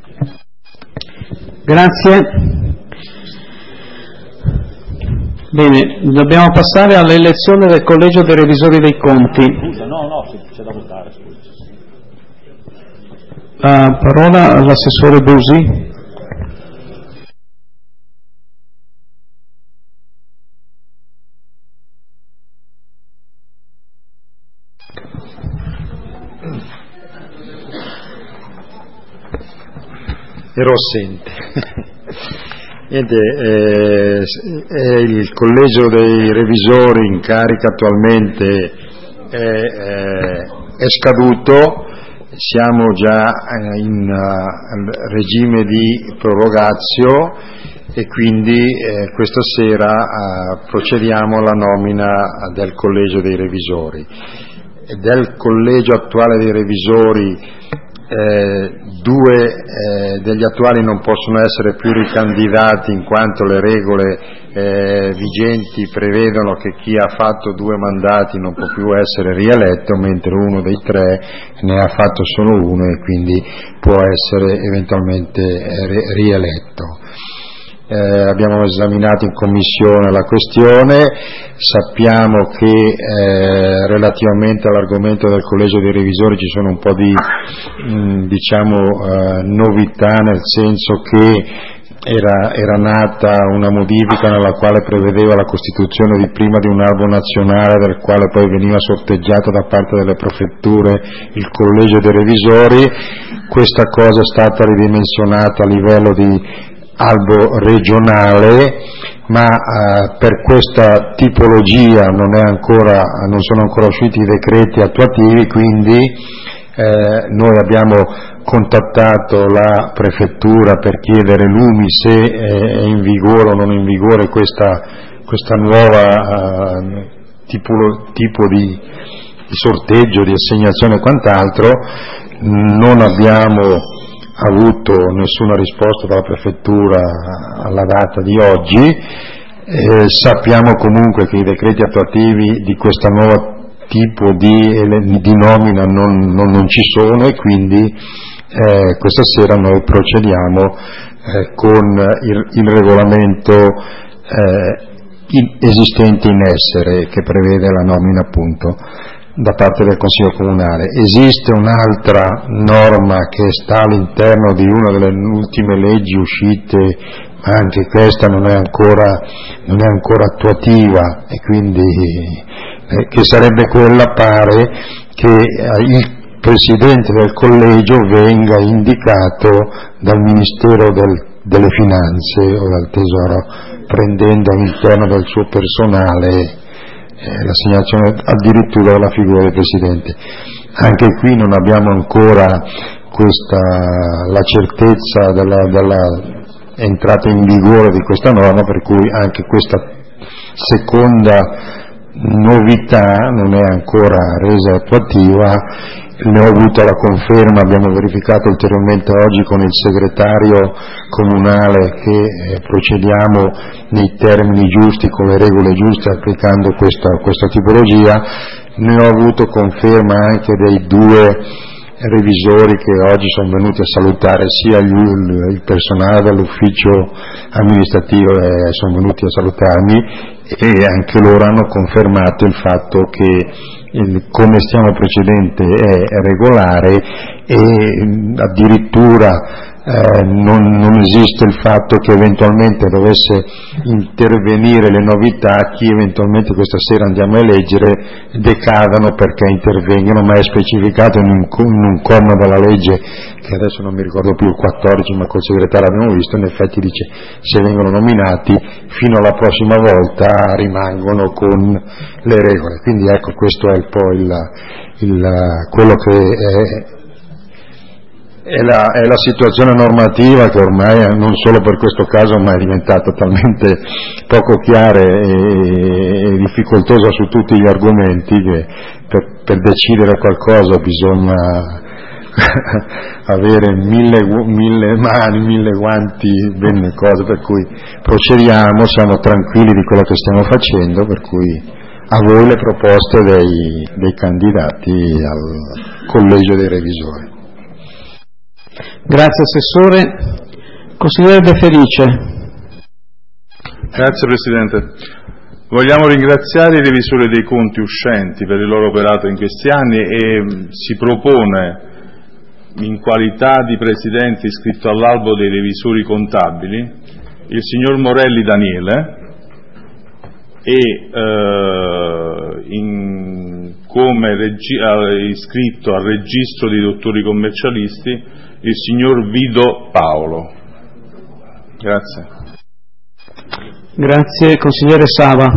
Grazie. Bene, dobbiamo passare all'elezione del Collegio dei Revisori dei Conti. Scusa, no, no, c'è da votare, scusa. La parola all'assessore Busi. Ero assente. Niente, eh, è il collegio dei revisori in carica attualmente è, è, è scaduto, siamo già in uh, regime di prorogatio e quindi eh, questa sera uh, procediamo alla nomina del collegio dei revisori. Del collegio attuale dei revisori Eh, due eh, degli attuali non possono essere più ricandidati in quanto le regole eh, vigenti prevedono che chi ha fatto due mandati non può più essere rieletto, mentre uno dei tre ne ha fatto solo uno e quindi può essere eventualmente eh, rieletto. Eh, abbiamo esaminato in commissione la questione, sappiamo che eh, relativamente all'argomento del collegio dei revisori ci sono un po' di mh, diciamo eh, novità, nel senso che era, era nata una modifica nella quale prevedeva la costituzione di prima di un albo nazionale, del quale poi veniva sorteggiato da parte delle prefetture il collegio dei revisori. Questa cosa è stata ridimensionata a livello di albo regionale, ma eh, per questa tipologia non, è ancora, non sono ancora usciti i decreti attuativi, quindi eh, noi abbiamo contattato la prefettura per chiedere l'U M I se è in vigore o non in vigore questa, questa nuova eh, tipo, tipo di, di sorteggio, di assegnazione e quant'altro. Non abbiamo avuto nessuna risposta dalla prefettura alla data di oggi. Eh, sappiamo comunque che i decreti attuativi di questo nuovo tipo di, di nomina non, non, non ci sono, e quindi eh, questa sera noi procediamo eh, con il, il regolamento eh, esistente in essere, che prevede la nomina appunto da parte del Consiglio Comunale. Esiste un'altra norma che sta all'interno di una delle ultime leggi uscite, ma anche questa non è ancora, non è ancora attuativa, e quindi eh, che sarebbe quella, pare, che eh, il Presidente del Collegio venga indicato dal Ministero del, delle Finanze o dal Tesoro, prendendo all'interno del suo personale Eh, l'assegnazione addirittura della figura del Presidente. Anche qui non abbiamo ancora questa, la certezza della, della entrata in vigore di questa norma, per cui anche questa seconda novità non è ancora resa attuativa. Ne ho avuto la conferma, abbiamo verificato ulteriormente oggi con il segretario comunale che eh, procediamo nei termini giusti, con le regole giuste, applicando questa, questa tipologia. Ne ho avuto conferma anche dei due revisori che oggi sono venuti a salutare sia il, il personale dell'ufficio amministrativo, eh, sono venuti a salutarmi, e anche loro hanno confermato il fatto che il, come stiamo procedendo è, è regolare, e addirittura eh, non, non esiste il fatto che eventualmente dovesse intervenire le novità, chi eventualmente questa sera andiamo a eleggere decadano perché intervengono, ma è specificato in un, in un comma della legge che adesso non mi ricordo più, il quattordici, ma col segretario abbiamo visto, in effetti dice se vengono nominati fino alla prossima volta rimangono con le regole. Quindi ecco, questo è poi il, il, quello che è È la, è la situazione normativa, che ormai non solo per questo caso ma è diventata talmente poco chiara e, e difficoltosa su tutti gli argomenti che per, per decidere qualcosa bisogna avere mille, mille mani, mille guanti, bene cose, per cui procediamo, siamo tranquilli di quello che stiamo facendo, per cui a voi le proposte dei, dei candidati al collegio dei revisori. Grazie Assessore. Consigliere De Felice. Grazie Presidente. Vogliamo ringraziare i revisori dei conti uscenti per il loro operato in questi anni, e si propone in qualità di Presidente iscritto all'albo dei revisori contabili il signor Morelli Daniele e eh, in, come regi- eh, iscritto al registro dei dottori commercialisti il signor Vido Paolo. Grazie. Grazie. Consigliere Sava.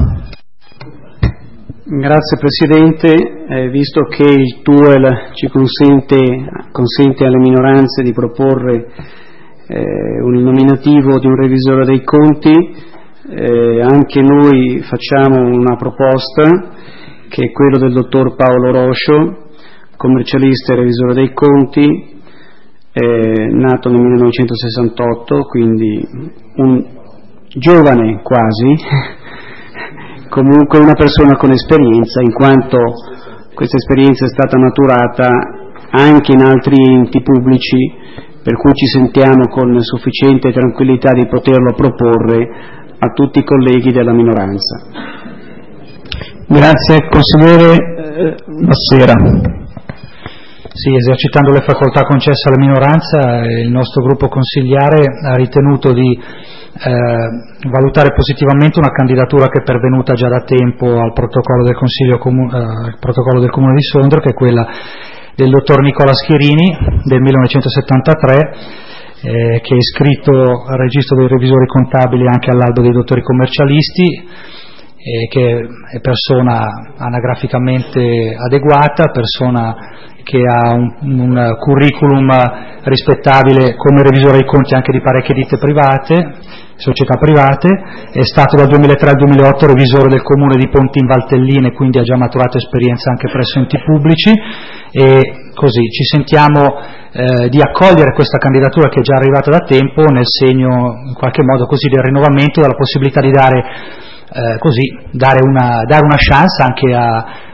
Grazie Presidente, eh, visto che il T U E L ci consente, consente alle minoranze di proporre eh, un nominativo di un revisore dei conti, eh, anche noi facciamo una proposta che è quello del dottor Paolo Roscio, commercialista e revisore dei conti, eh, nato nel millenovecentosessantotto, quindi un giovane quasi, comunque una persona con esperienza, in quanto questa esperienza è stata maturata anche in altri enti pubblici, per cui ci sentiamo con sufficiente tranquillità di poterlo proporre a tutti i colleghi della minoranza. Grazie. Consigliere eh, Massera. Sì, esercitando le facoltà concesse alla minoranza, il nostro gruppo consigliare ha ritenuto di eh, valutare positivamente una candidatura che è pervenuta già da tempo al protocollo del Consiglio Comu- eh, protocollo del Comune di Sondrio, che è quella del dottor Nicola Schierini del millenovecentosettantatré, eh, che è iscritto al registro dei revisori contabili anche all'albo dei dottori commercialisti, eh, che è persona anagraficamente adeguata, persona che ha un, un curriculum rispettabile come revisore dei conti anche di parecchie ditte private, società private, è stato dal duemilatré al duemilaotto revisore del comune di Ponti in Valtelline, quindi ha già maturato esperienza anche presso enti pubblici, e così ci sentiamo eh, di accogliere questa candidatura che è già arrivata da tempo, nel segno in qualche modo così del rinnovamento, della possibilità di dare Eh, così dare una, dare una chance anche a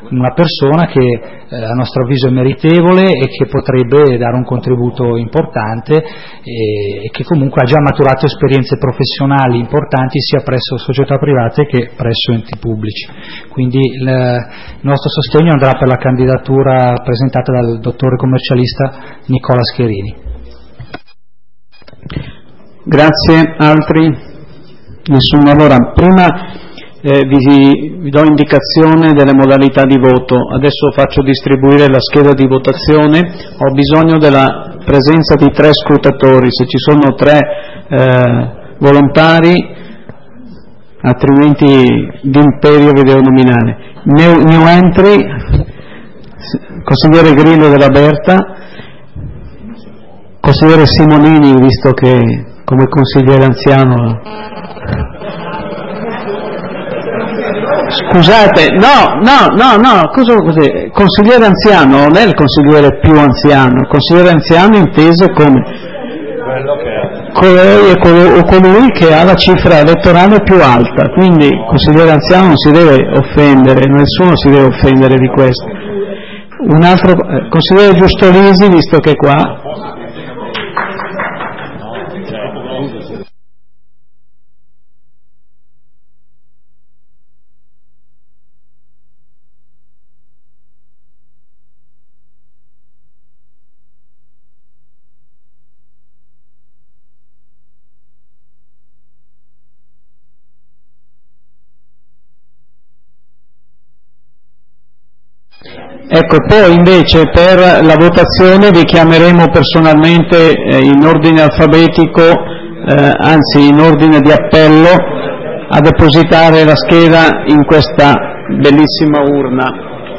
una persona che eh, a nostro avviso è meritevole e che potrebbe dare un contributo importante e, e che comunque ha già maturato esperienze professionali importanti sia presso società private che presso enti pubblici. Quindi il, il nostro sostegno andrà per la candidatura presentata dal dottore commercialista Nicola Scherini. Grazie. Altri? Nessuno. Allora, prima eh, vi, vi do indicazione delle modalità di voto. Adesso faccio distribuire la scheda di votazione. Ho bisogno della presenza di tre scrutatori, se ci sono tre eh, volontari, altrimenti d'imperio vi devo nominare. New, new entry, consigliere Grillo della Berta, consigliere Simonini, visto che come consigliere anziano. Scusate, no, no, no, no, cosa così? Consigliere anziano non è il consigliere più anziano, il consigliere anziano inteso come colui, colui, colui che ha la cifra elettorale più alta, quindi il consigliere anziano non si deve offendere, nessuno si deve offendere di questo. Un altro, eh, consigliere Giustolisi, visto che è qua. Ecco, poi invece per la votazione vi chiameremo personalmente eh, in ordine alfabetico, eh, anzi in ordine di appello, a depositare la scheda in questa bellissima urna.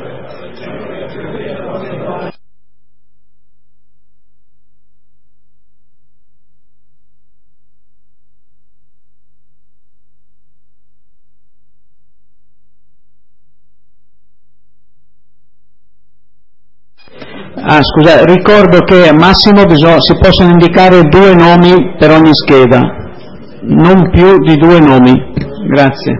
Ah, scusa, ricordo che al massimo bisogna, si possono indicare due nomi per ogni scheda, non più di due nomi. Grazie.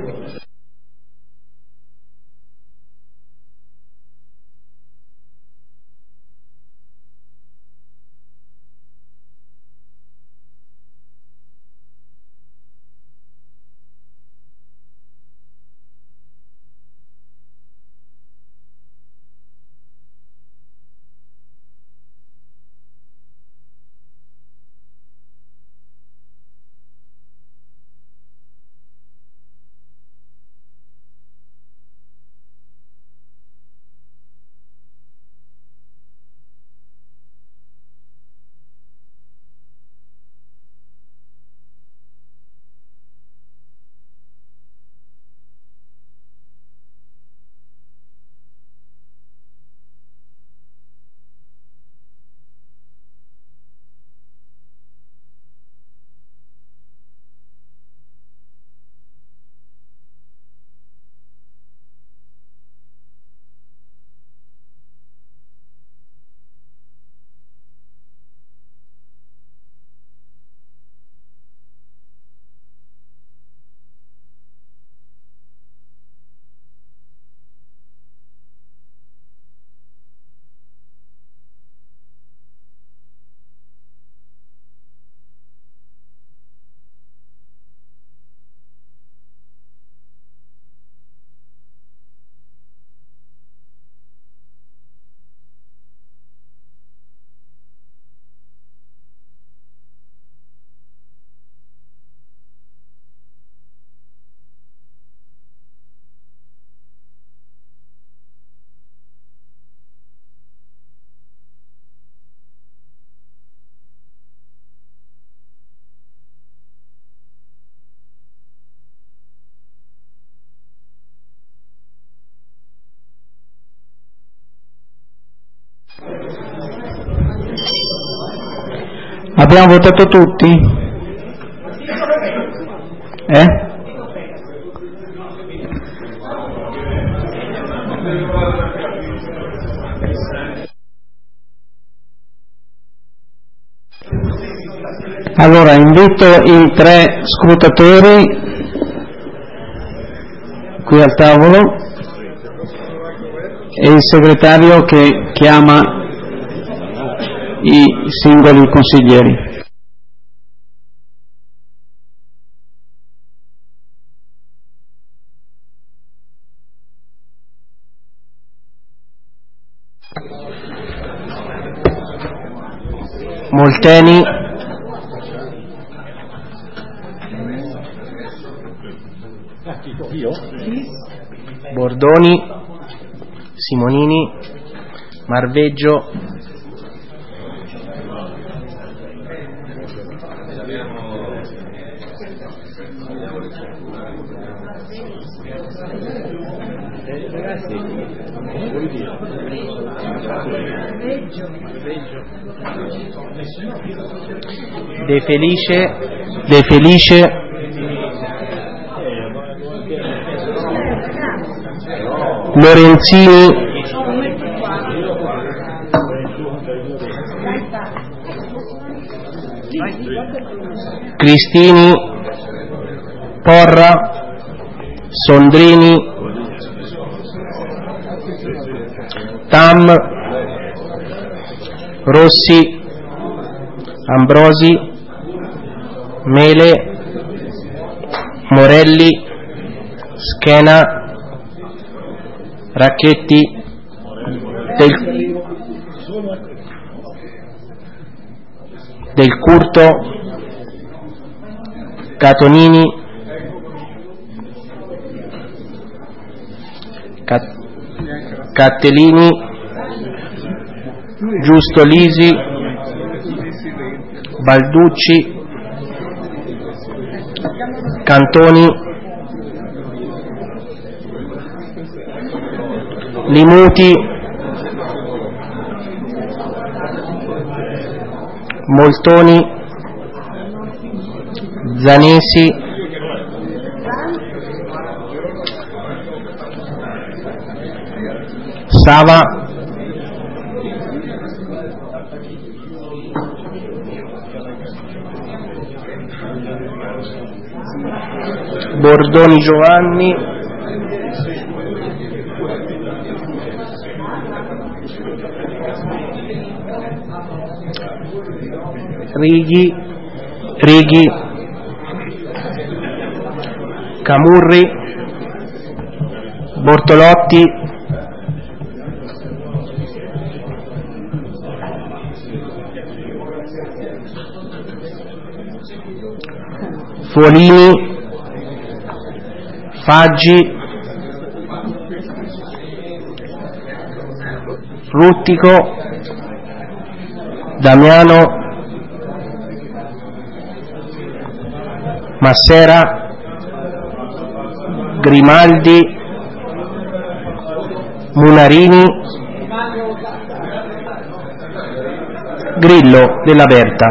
Abbiamo votato tutti? Eh? Allora invito i tre scrutatori qui al tavolo. è il segretario che chiama i singoli consiglieri. Molteni, Bordoni, Simonini, Marveggio, De Felice, De Felice, Lorenzini, Cristini, Porra, Sondrini, Tam, Rossi, Ambrosi, Mele, Morelli, Schena, Racchetti, Del, Del Curto, Catonini, Cat, Cattellini, Giustolisi, Balducci, Cantoni, Limuti, Moltoni, Zanesi, Sava, Bordoni Giovanni, Righi, Righi, Camurri, Bortolotti, Folini, Faggi, Ruttico, Damiano, Massera, Grimaldi, Munarini, Grillo della Berta.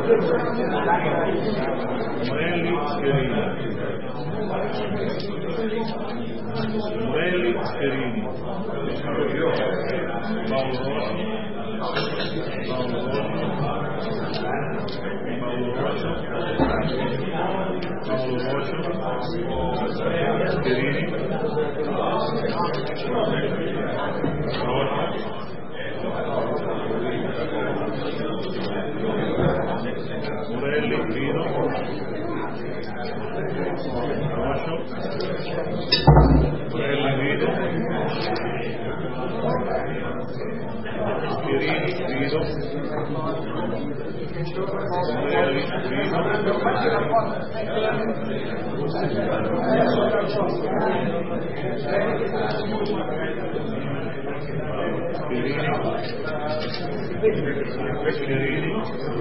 Morelli, Scherini, Paolo Rossi, Paolo Rossi, Paolo Rossi, Scherini, Morelli, Vino, Roscio, Morelli, Vino, Scherini, Vino, Morelli, Vino, Scherini,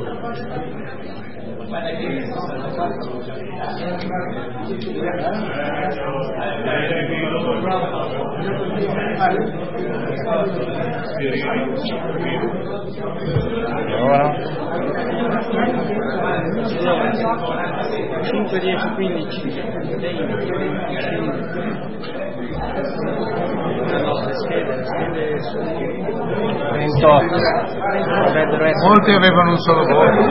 cinque, dieci, quindici, venti, ventotto. Molti avevano un solo voto.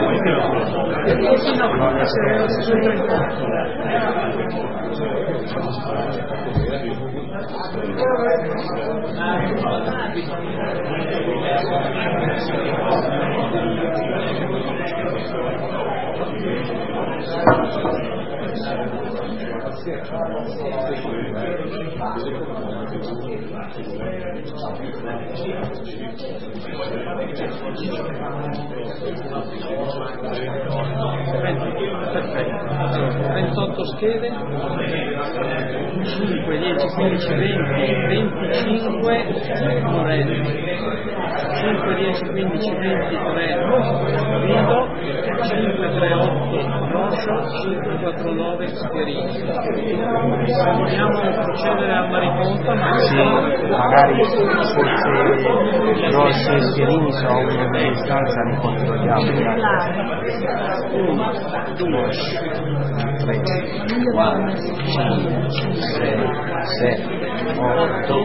ventotto schede, cinque, dieci, quindici, venti, venticinque Morelli, cinque, dieci, quindici, ventitré Vido, cinque, tre, otto Roscio, cinque, quattro, nove Scherini. Vogliamo procedere alla riconta, ma Sì, magari se Rossi e Scherini sono una distanza li controlliamo. uno, due, tre, quattro, cinque, sei, sette, otto.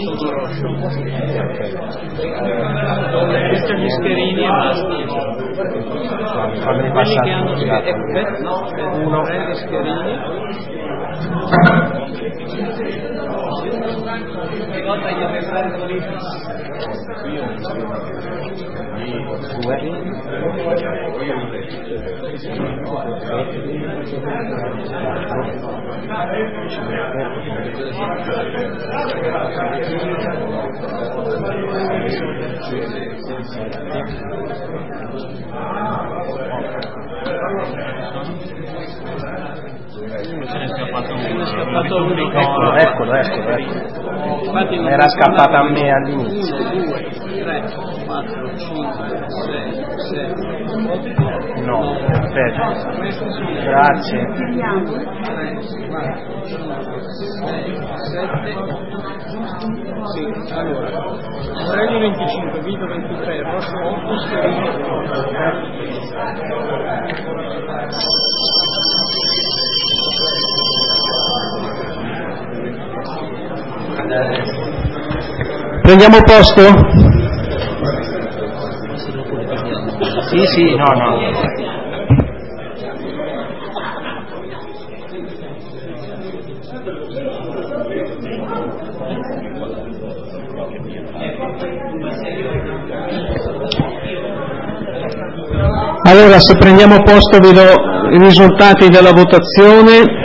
questi gli Scherini e basta. Fammi Quelli che passare hanno il F, no, uno, Morelli, Scherini. Volta io per fare ce n'è scappato uno, è scappato l'unico. Eccolo, eccolo, eccolo, eccolo. Era scappata a me all'inizio. due, tre, quattro, cinque, sei, sette, otto, No, perfetto. Grazie. tre, quattro, cinque, sei, sette. Sì, allora. Morelli venticinque, Vido ventitré, Roscio otto, Scherini Prendiamo posto? Sì, sì, no, no. Allora, se prendiamo posto vi do i risultati della votazione.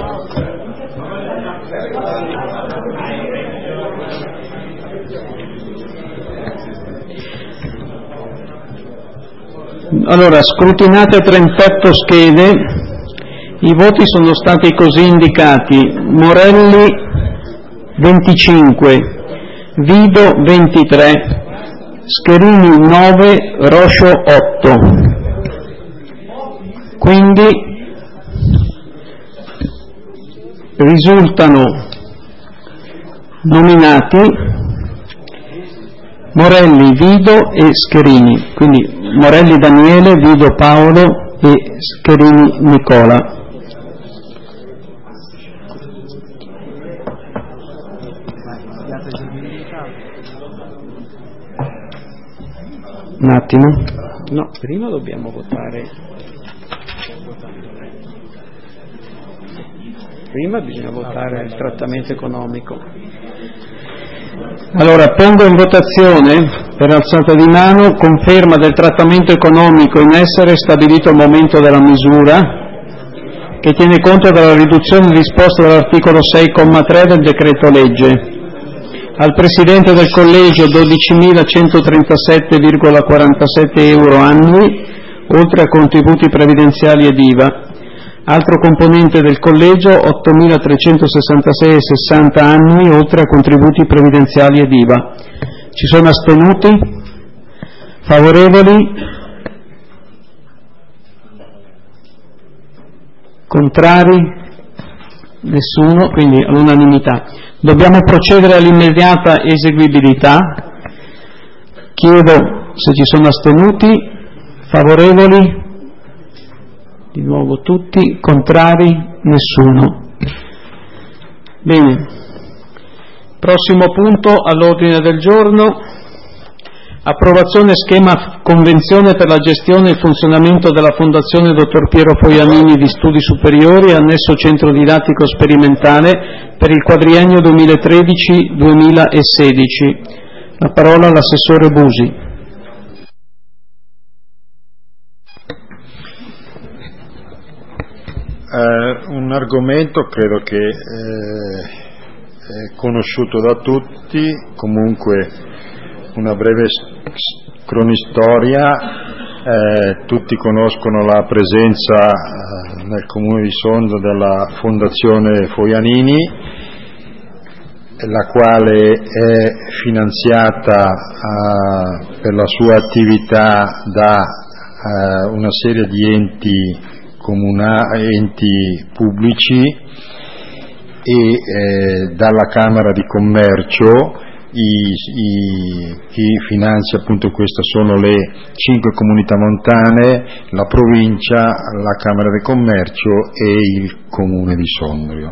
Allora, scrutinate trentotto schede, i voti sono stati così indicati: Morelli venticinque, Vido ventitré, Scherini nove, Roscio otto. Quindi risultano nominati Morelli, Vido e Scherini. Quindi Morelli Daniele, Vido Paolo e Scherini Nicola. Un attimo. No, prima dobbiamo votare. Prima bisogna votare il trattamento economico. Allora, pongo in votazione per alzata di mano conferma del trattamento economico in essere stabilito al momento della misura, che tiene conto della riduzione disposta dall'articolo sei comma tre del decreto legge. Al Presidente del Collegio dodicimilacentotrentasette virgola quarantasette euro annui, oltre a contributi previdenziali ed I V A. Altro componente del Collegio ottomilatrecentosessantasei virgola sessanta annui, oltre a contributi previdenziali ed I V A. Ci sono astenuti? Favorevoli? Contrari? Nessuno, quindi all'unanimità. Dobbiamo procedere all'immediata eseguibilità. Chiedo se ci sono astenuti, favorevoli, di nuovo tutti, contrari, nessuno. Bene, prossimo punto all'ordine del giorno: approvazione schema convenzione per la gestione e il funzionamento della Fondazione Dottor Piero Foianini di Studi Superiori, annesso centro didattico sperimentale per il quadriennio duemilatredici duemilasedici. La parola all'assessore Busi. Uh, un argomento credo che eh, è conosciuto da tutti, comunque una breve cronistoria. Eh, tutti conoscono la presenza eh, nel comune di Sondrio della Fondazione Foianini, la quale è finanziata eh, per la sua attività da eh, una serie di enti comunali, enti pubblici e eh, dalla Camera di Commercio. I, i, chi finanzia appunto questo sono le cinque comunità montane, la provincia, la Camera di Commercio e il comune di Sondrio.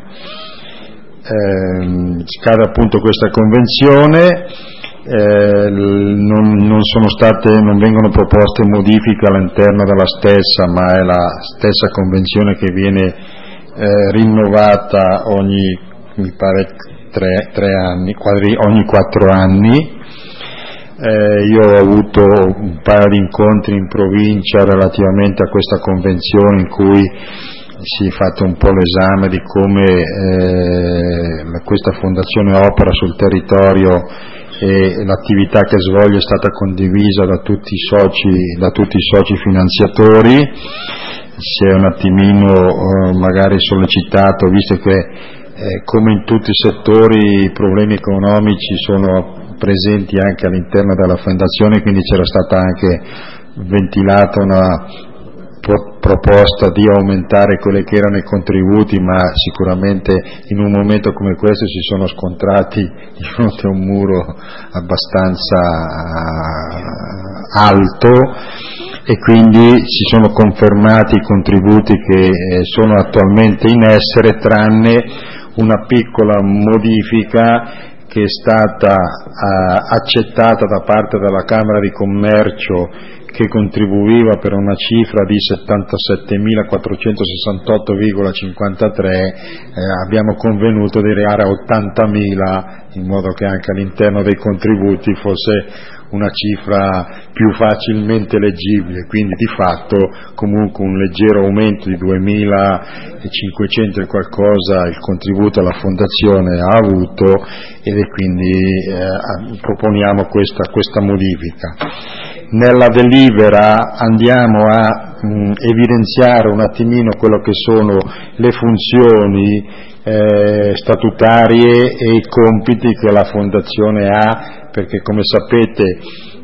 Eh, scade appunto questa convenzione, eh, non, non sono state, non vengono proposte modifiche all'interno della stessa, ma è la stessa convenzione che viene eh, rinnovata ogni, mi pare, Tre, tre anni, quadri, ogni quattro anni. Eh, io ho avuto un paio di incontri in provincia relativamente a questa convenzione, in cui si è fatto un po' l'esame di come eh, questa fondazione opera sul territorio, e l'attività che svolge è stata condivisa da tutti i soci, da tutti i soci finanziatori. Si è un attimino eh, magari sollecitato, visto che Eh, come in tutti i settori i problemi economici sono presenti anche all'interno della fondazione, quindi c'era stata anche ventilata una pro- proposta di aumentare quelli che erano i contributi, ma sicuramente in un momento come questo si sono scontrati di fronte a un muro abbastanza alto, e quindi si sono confermati i contributi che eh, sono attualmente in essere, tranne una piccola modifica che è stata uh, accettata da parte della Camera di Commercio, che contribuiva per una cifra di settantasettemilaquattrocentosessantotto virgola cinquantatré. Eh, abbiamo convenuto di arrivare a ottantamila, in modo che anche all'interno dei contributi fosse una cifra più facilmente leggibile, quindi di fatto comunque un leggero aumento di duemilacinquecento e qualcosa il contributo alla Fondazione ha avuto, ed è quindi eh, proponiamo questa, questa modifica. Nella delibera andiamo a mh, evidenziare un attimino quello che sono le funzioni eh, statutarie e i compiti che la Fondazione ha, perché come sapete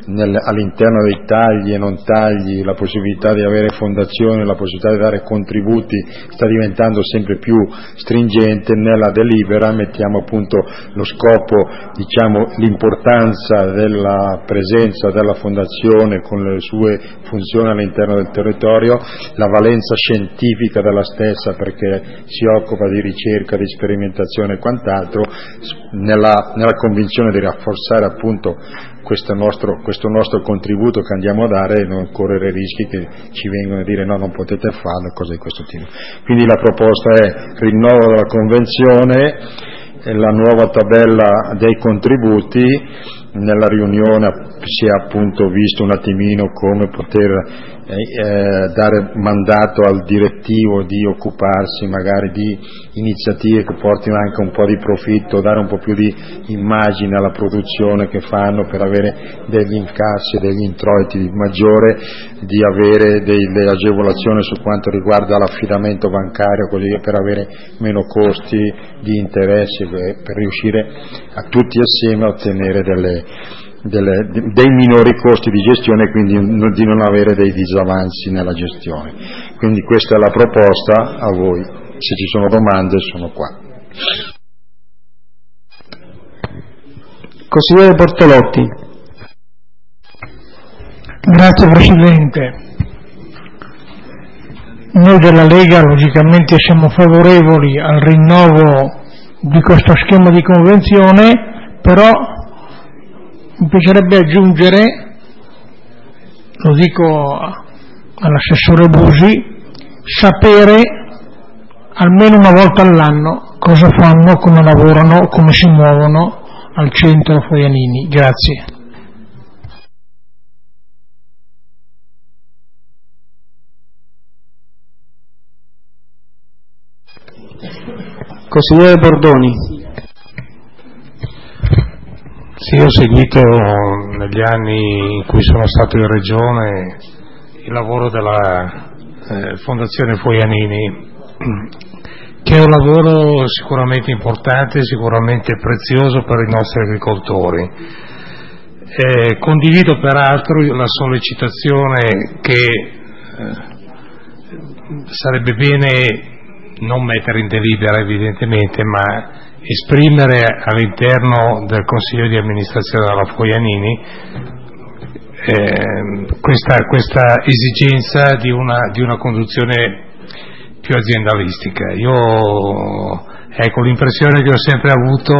nel, all'interno dei tagli e non tagli, la possibilità di avere fondazioni, la possibilità di dare contributi sta diventando sempre più stringente. Nella delibera mettiamo appunto lo scopo, diciamo, l'importanza della presenza della fondazione con le sue funzioni all'interno del territorio, la valenza scientifica della stessa perché si occupa di ricerca, di sperimentazione e quant'altro, nella, nella convinzione di rafforzare appunto questo nostro, questo nostro contributo che andiamo a dare e non correre rischi che ci vengono a dire no, non potete farlo, cose di questo tipo. Quindi la proposta è rinnovo della convenzione, la nuova tabella dei contributi. Nella riunione si è appunto visto un attimino come poter eh, dare mandato al direttivo di occuparsi magari di iniziative che portino anche un po' di profitto, dare un po' più di immagine alla produzione che fanno per avere degli incassi e degli introiti maggiore, di avere delle agevolazioni su quanto riguarda l'affidamento bancario, così per avere meno costi di interessi, per riuscire a tutti assieme a ottenere delle Delle, dei minori costi di gestione e quindi di non avere dei disavanzi nella gestione. Quindi questa è la proposta a voi, se ci sono domande sono qua. Consigliere Bortolotti. Grazie Presidente. Noi della Lega logicamente siamo favorevoli al rinnovo di questo schema di convenzione, però mi piacerebbe aggiungere, lo dico all'assessore Busi, sapere almeno una volta all'anno cosa fanno, come lavorano, come si muovono al centro Foianini. Grazie. Consigliere Bordoni. Sì, ho seguito negli anni in cui sono stato in Regione il lavoro della eh, Fondazione Foianini, che è un lavoro sicuramente importante, sicuramente prezioso per i nostri agricoltori. Eh, condivido peraltro la sollecitazione che eh, sarebbe bene non mettere in delibera evidentemente, ma esprimere all'interno del Consiglio di amministrazione della Foianini eh, questa, questa esigenza di una, di una conduzione più aziendalistica. Io ecco l'impressione che ho sempre avuto,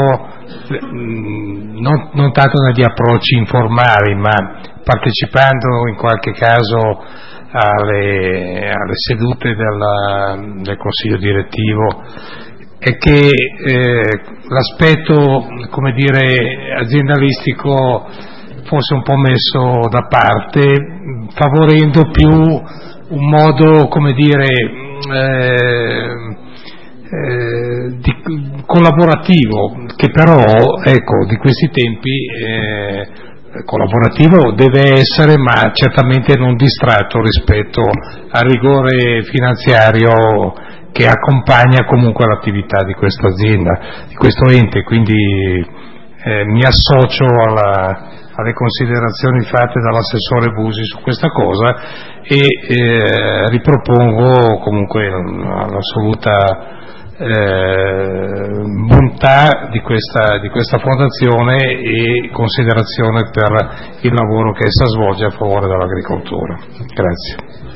non, non tanto negli approcci informali, ma partecipando in qualche caso alle, alle sedute della, del Consiglio direttivo, è che eh, l'aspetto, come dire, aziendalistico fosse un po' messo da parte, favorendo più un modo, come dire, eh, eh, di, collaborativo, che però, ecco, di questi tempi eh, collaborativo deve essere, ma certamente non distratto rispetto al rigore finanziario che accompagna comunque l'attività di questa azienda, di questo ente. Quindi eh, mi associo alla, alle considerazioni fatte dall'assessore Busi su questa cosa e eh, ripropongo comunque l'assoluta eh, bontà di questa, di questa fondazione e considerazione per il lavoro che essa svolge a favore dell'agricoltura. Grazie.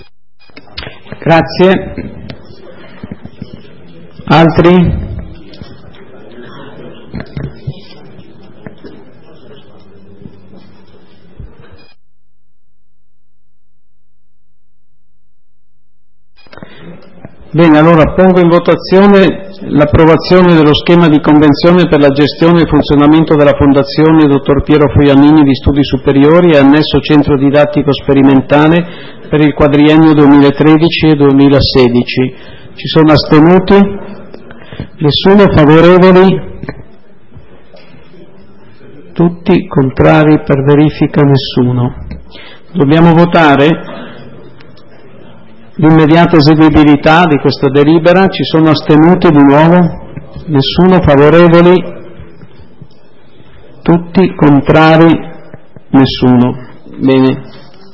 Grazie. Altri? Bene, allora pongo in votazione l'approvazione dello schema di convenzione per la gestione e funzionamento della Fondazione Dottor Piero Foianini di Studi Superiori e annesso Centro Didattico Sperimentale per il quadriennio duemilatredici e duemilasedici. Ci sono astenuti? Nessuno? Favorevoli? Tutti? Contrari? Per verifica nessuno. Dobbiamo votare l'immediata eseguibilità di questa delibera. Ci sono astenuti di nuovo? Nessuno? Favorevoli? Tutti? Contrari? Nessuno. Bene.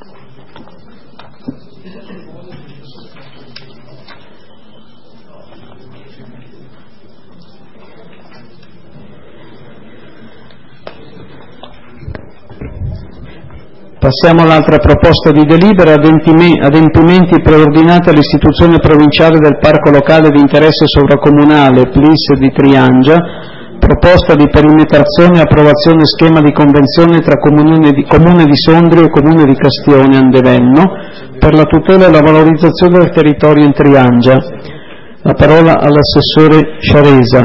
Passiamo all'altra proposta di delibera, adempimenti preordinati all'istituzione provinciale del Parco Locale di Interesse Sovracomunale P L I S di Triangia, proposta di perimetrazione e approvazione schema di convenzione tra Comune di, Comune di Sondrio e Comune di Castione Andevenno per la tutela e la valorizzazione del territorio in Triangia. La parola all'assessore Sciaresa.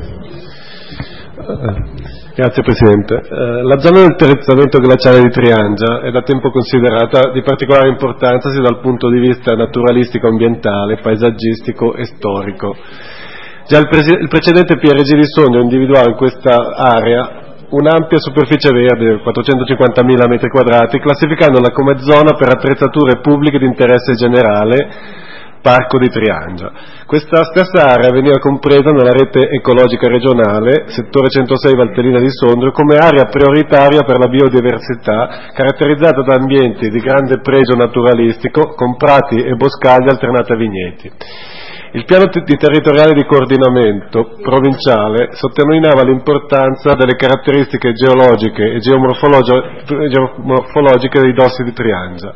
Grazie Presidente. Eh, la zona del terrazzamento glaciale di Triangia è da tempo considerata di particolare importanza sia dal punto di vista naturalistico, ambientale, paesaggistico e storico. Già il, prese- il precedente P R G di Sondrio individuava in questa area un'ampia superficie verde, quattrocentocinquantamila metri quadrati, classificandola come zona per attrezzature pubbliche di interesse generale, Parco di Triangia. Questa stessa area veniva compresa nella rete ecologica regionale, settore centosei Valtellina di Sondrio, come area prioritaria per la biodiversità, caratterizzata da ambienti di grande pregio naturalistico, con prati e boscaglie alternate a vigneti. Il piano t- territoriale di coordinamento provinciale sottolineava l'importanza delle caratteristiche geologiche e geomorfologi- geomorfologiche dei dossi di Triangia.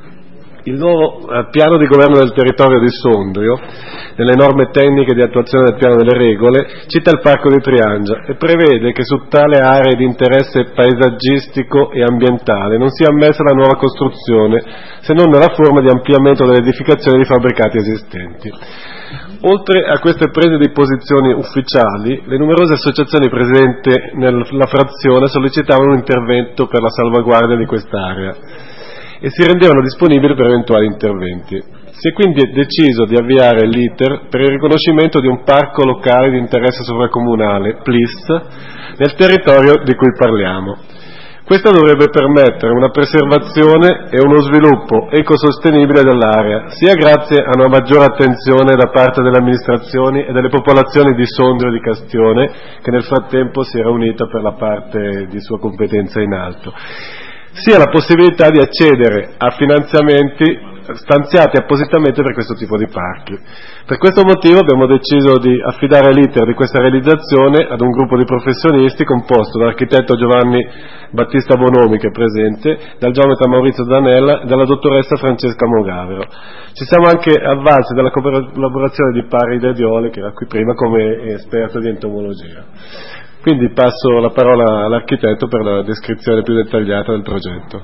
Il nuovo eh, piano di governo del territorio di Sondrio, nelle norme tecniche di attuazione del piano delle regole, cita il Parco di Triangia e prevede che su tale area di interesse paesaggistico e ambientale non sia ammessa la nuova costruzione, se non nella forma di ampliamento delle edificazioni di fabbricati esistenti. Oltre a queste prese di posizioni ufficiali, le numerose associazioni presenti nella frazione sollecitavano un intervento per la salvaguardia di quest'area e si rendevano disponibili per eventuali interventi. Si è quindi deciso di avviare l'iter per il riconoscimento di un parco locale di interesse sovracomunale, P L I S, nel territorio di cui parliamo. Questo dovrebbe permettere una preservazione e uno sviluppo ecosostenibile dell'area, sia grazie a una maggiore attenzione da parte delle amministrazioni e delle popolazioni di Sondrio e di Castione, che nel frattempo si era unita per la parte di sua competenza in alto, sia la possibilità di accedere a finanziamenti stanziati appositamente per questo tipo di parchi. Per questo motivo abbiamo deciso di affidare l'iter di questa realizzazione ad un gruppo di professionisti composto dall'architetto Giovanni Battista Bonomi, che è presente, dal geometra Maurizio Zanella e dalla dottoressa Francesca Mogavero. Ci siamo anche avvalsi della collaborazione di Paride Diole, che era qui prima come esperto di entomologia. Quindi passo la parola all'architetto per la descrizione più dettagliata del progetto.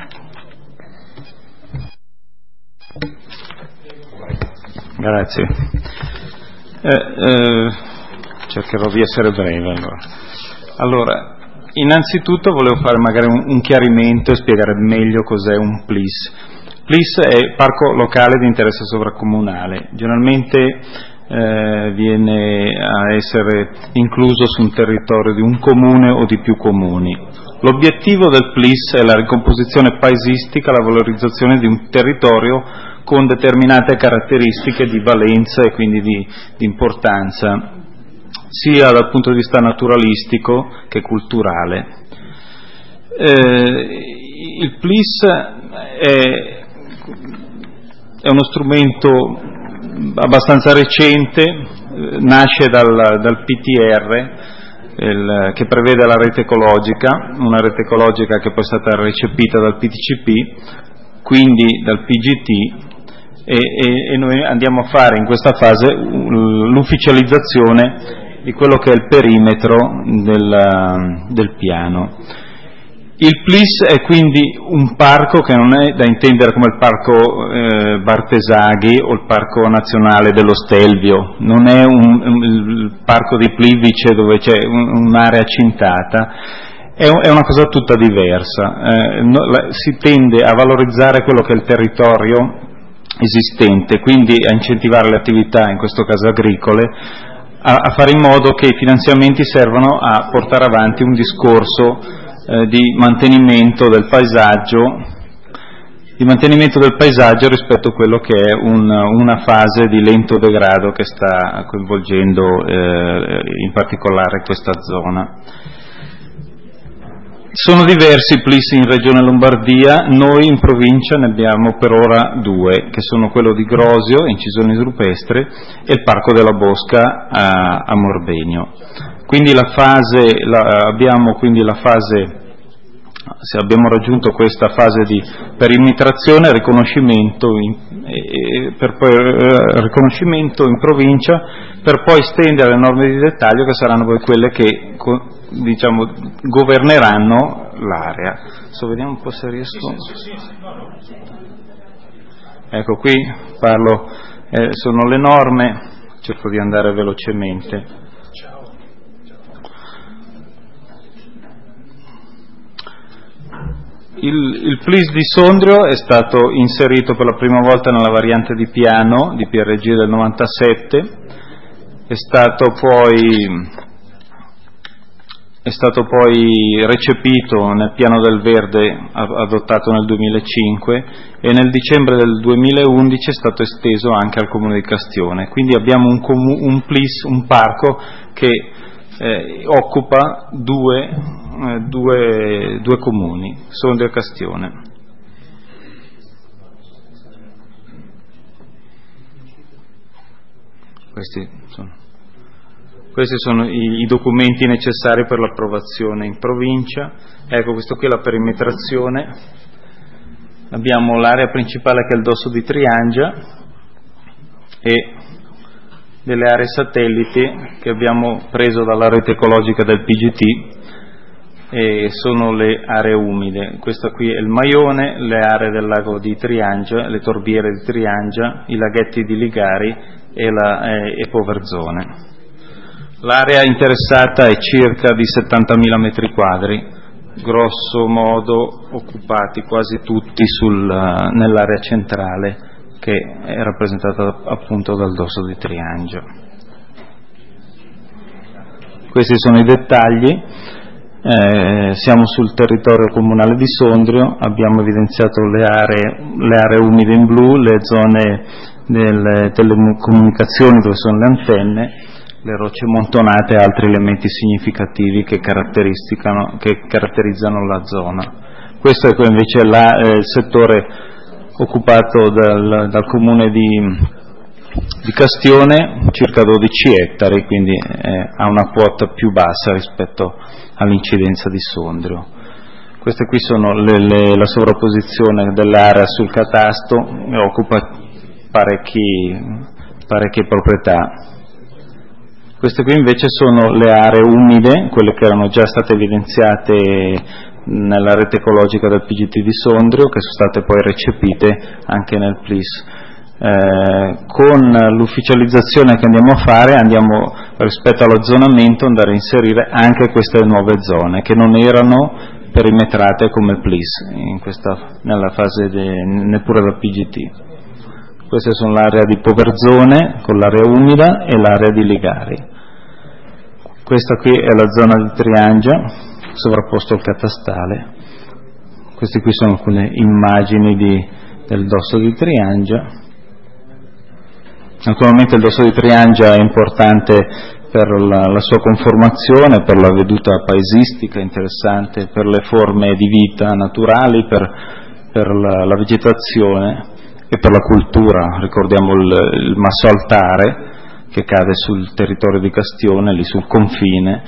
Grazie. Eh, eh, cercherò di essere breve allora. Allora, innanzitutto volevo fare magari un, un chiarimento e spiegare meglio cos'è un P L I S. P L I S è Parco Locale di Interesse Sovracomunale. Generalmente Eh, viene a essere incluso su un territorio di un comune o di più comuni. L'obiettivo del P L I S è la ricomposizione paesistica, la valorizzazione di un territorio con determinate caratteristiche di valenza e quindi di, di importanza, sia dal punto di vista naturalistico che culturale. Eh, il P L I S è, è uno strumento abbastanza recente, eh, nasce dal, dal P T R il, che prevede la rete ecologica, una rete ecologica che poi è stata recepita dal P T C P, quindi dal P G T, e, e, e noi andiamo a fare in questa fase l'ufficializzazione di quello che è il perimetro del, del piano. Il P L I S è quindi un parco che non è da intendere come il parco eh, Bartesaghi o il parco nazionale dello Stelvio, non è un, un, il parco di Plivice dove c'è un, un'area cintata, è, un, è una cosa tutta diversa. Eh, no, la, si tende a valorizzare quello che è il territorio esistente, quindi a incentivare le attività, in questo caso agricole, a, a fare in modo che i finanziamenti servano a portare avanti un discorso Eh, di mantenimento del paesaggio, di mantenimento del paesaggio rispetto a quello che è un, una fase di lento degrado che sta coinvolgendo eh, in particolare questa zona. sono diversi i plis in Regione Lombardia, noi in provincia ne abbiamo per ora due, che sono quello di Grosio, Incisioni Rupestre, e il Parco della Bosca a, a Morbegno. Quindi la fase, la, abbiamo quindi la fase, se abbiamo raggiunto questa fase di perimetrazione, riconoscimento in, eh, per poi, eh, riconoscimento in provincia, per poi stendere le norme di dettaglio che saranno poi quelle che diciamo governeranno l'area. So, vediamo un po' se riesco. Ecco, qui parlo, eh, sono le norme, cerco di andare velocemente. Il, il plis di Sondrio è stato inserito per la prima volta nella variante di piano di P R G del novantasette, è stato poi, è stato poi recepito nel piano del verde adottato nel duemilacinque e nel dicembre del duemilaundici è stato esteso anche al comune di Castione. Quindi abbiamo un, comu- un plis, un parco che eh, occupa due Due, due comuni, Sondrio e Castione. Questi sono, questi sono i, i documenti necessari per l'approvazione in provincia. Ecco, questo qui è la perimetrazione. Abbiamo l'area principale che è il Dosso di Triangia e delle aree satelliti che abbiamo preso dalla rete ecologica del P G T. E sono le aree umide. Questa qui è il Maione, le aree del lago di Triangia, le torbiere di Triangia, i laghetti di Ligari e, la, eh, e Poverzone. L'area interessata è circa di settantamila metri quadri, grosso modo occupati quasi tutti sul, nell'area centrale che è rappresentata appunto dal Dosso di Triangia. Questi sono i dettagli. Eh, siamo sul territorio comunale di Sondrio, abbiamo evidenziato le aree, le aree umide in blu, le zone delle telecomunicazioni dove sono le antenne, le rocce montonate e altri elementi significativi che, che caratterizzano la zona. Questo è invece la, eh, il settore occupato dal, dal comune di, di Castione, circa dodici ettari, quindi eh, ha una quota più bassa rispetto all'incidenza di Sondrio. Queste qui sono le, le, la sovrapposizione dell'area sul catasto, occupa parecchi, parecchie proprietà. Queste qui invece sono le aree umide, quelle che erano già state evidenziate nella rete ecologica del P G T di Sondrio, che sono state poi recepite anche nel plis. Eh, con l'ufficializzazione che andiamo a fare andiamo rispetto all'azzonamento andare a inserire anche queste nuove zone che non erano perimetrate come plis in questa, nella fase de, neppure da P G T. Queste sono l'area di Poverzone con l'area umida e l'area di Ligari. Questa qui è la zona di Triangia sovrapposto al catastale. Queste qui sono alcune immagini di, del Dosso di Triangia. Naturalmente il Dosso di Triangia è importante per la, la sua conformazione, per la veduta paesistica interessante, per le forme di vita naturali, per, per la, la vegetazione e per la cultura. Ricordiamo il, il masso altare che cade sul territorio di Castione, lì sul confine.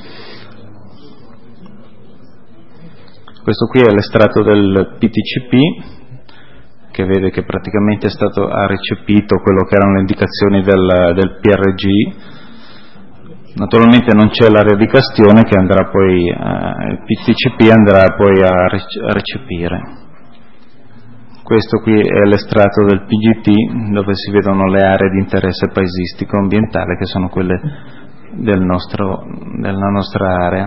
Questo qui è l'estratto del P T C P, che vede che praticamente è stato ha recepito quello che erano le indicazioni del, del P R G. Naturalmente non c'è l'area di Castione che andrà poi, eh, il P T C P andrà poi a, rec- a recepire. Questo qui è l'estratto del P G T dove si vedono le aree di interesse paesistico ambientale che sono quelle del nostro, della nostra area.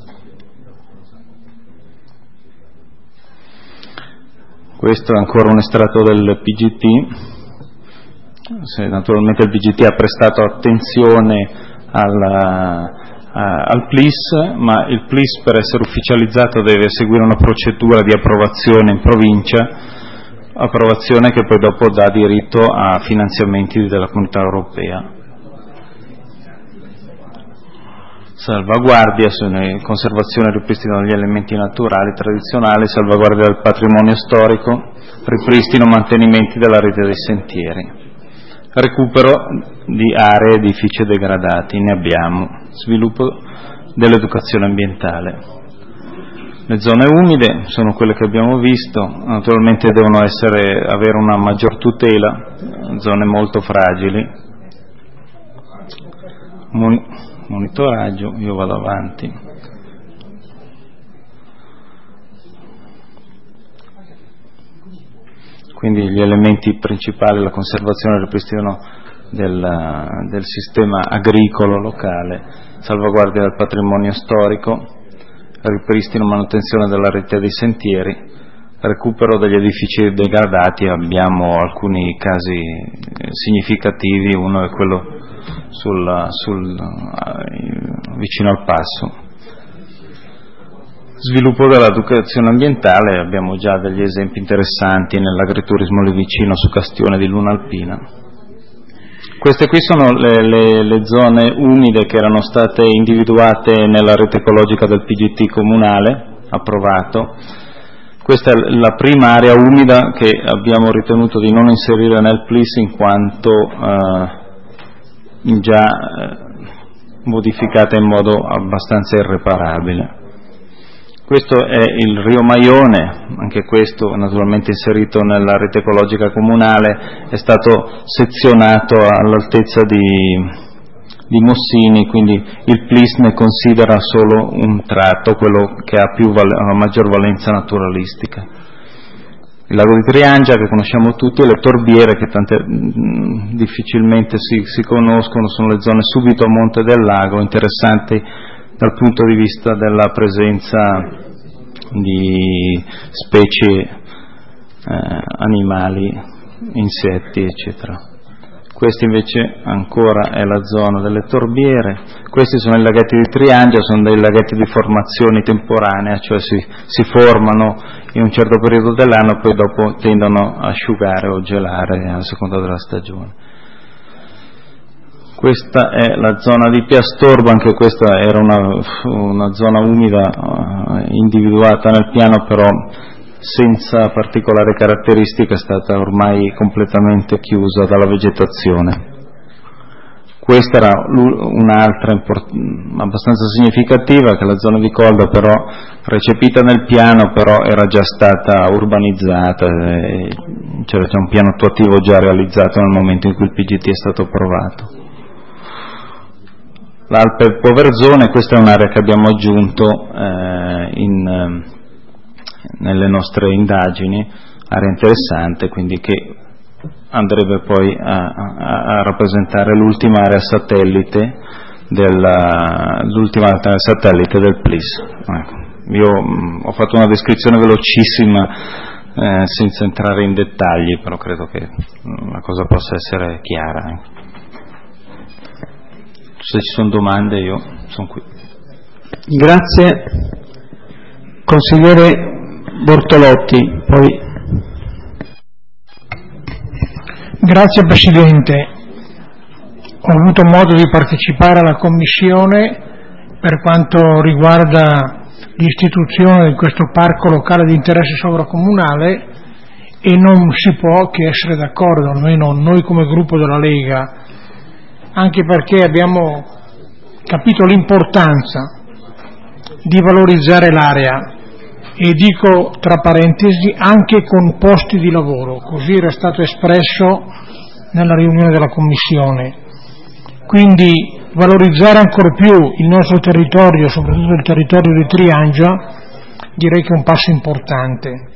Questo è ancora un estratto del P G T. Se naturalmente il P G T ha prestato attenzione alla, a, al plis, ma il plis per essere ufficializzato deve seguire una procedura di approvazione in provincia, approvazione che poi dopo dà diritto a finanziamenti della Comunità Europea. salvaguardia, conservazione e ripristino degli elementi naturali tradizionali, salvaguardia del patrimonio storico, ripristino e mantenimento della rete dei sentieri, recupero di aree e edifici degradati, ne abbiamo, sviluppo dell'educazione ambientale. Le zone umide sono quelle che abbiamo visto, naturalmente devono essere, avere una maggior tutela, zone molto fragili, Mon- monitoraggio, io vado avanti. Quindi gli elementi principali, la conservazione e il ripristino del, del sistema agricolo locale, salvaguardia del patrimonio storico, ripristino e manutenzione della rete dei sentieri, recupero degli edifici degradati. Abbiamo alcuni casi significativi, uno è quello sul, sul, vicino al passo. Sviluppo dell'educazione ambientale, abbiamo già degli esempi interessanti nell'agriturismo lì vicino su Castione di Luna Alpina. Queste qui sono le, le, le zone umide che erano state individuate nella rete ecologica del P G T comunale, approvato. Questa è la prima area umida che abbiamo ritenuto di non inserire nel P L I S in quanto eh, già eh, modificata in modo abbastanza irreparabile. Questo è il Rio Maione, anche questo naturalmente inserito nella rete ecologica comunale, è stato sezionato all'altezza di, di Mossini, quindi il P L I S ne considera solo un tratto, quello che ha più val- una maggior valenza naturalistica. Il lago di Triangia, che conosciamo tutti, e le torbiere, che tante, mh, difficilmente si, si conoscono, sono le zone subito a monte del lago, interessanti dal punto di vista della presenza di specie eh, animali, insetti, eccetera. Questa invece ancora è la zona delle torbiere. Questi sono i laghetti di Triangia, sono dei laghetti di formazione temporanea, cioè si, si formano in un certo periodo dell'anno e poi dopo tendono a asciugare o gelare a seconda della stagione. Questa è la zona di Piastorbo, anche questa era una, una zona umida uh, individuata nel piano, però senza particolari caratteristiche, è stata ormai completamente chiusa dalla vegetazione. Questa era un'altra import- abbastanza significativa, che è la zona di Colda, però recepita nel piano, però era già stata urbanizzata, e c'era già un piano attuativo già realizzato nel momento in cui il P G T è stato approvato. L'Alpe Poverzone, questa è un'area che abbiamo aggiunto eh, in, eh, nelle nostre indagini, area interessante, quindi che andrebbe poi a, a, a rappresentare l'ultima area satellite del, l'ultima area satellite del P L I S. Ecco, io mh, ho fatto una descrizione velocissima eh, senza entrare in dettagli, però credo che la cosa possa essere chiara. Ecco. Se ci sono domande io sono qui. Grazie. Consigliere Bortolotti, poi. Grazie Presidente. Ho avuto modo di partecipare alla Commissione per quanto riguarda l'istituzione di questo parco locale di interesse sovracomunale e non si può che essere d'accordo, almeno noi come gruppo della Lega, anche perché abbiamo capito l'importanza di valorizzare l'area e dico tra parentesi anche con posti di lavoro, così era stato espresso nella riunione della Commissione. Quindi valorizzare ancora più il nostro territorio, soprattutto il territorio di Triangia, direi che è un passo importante.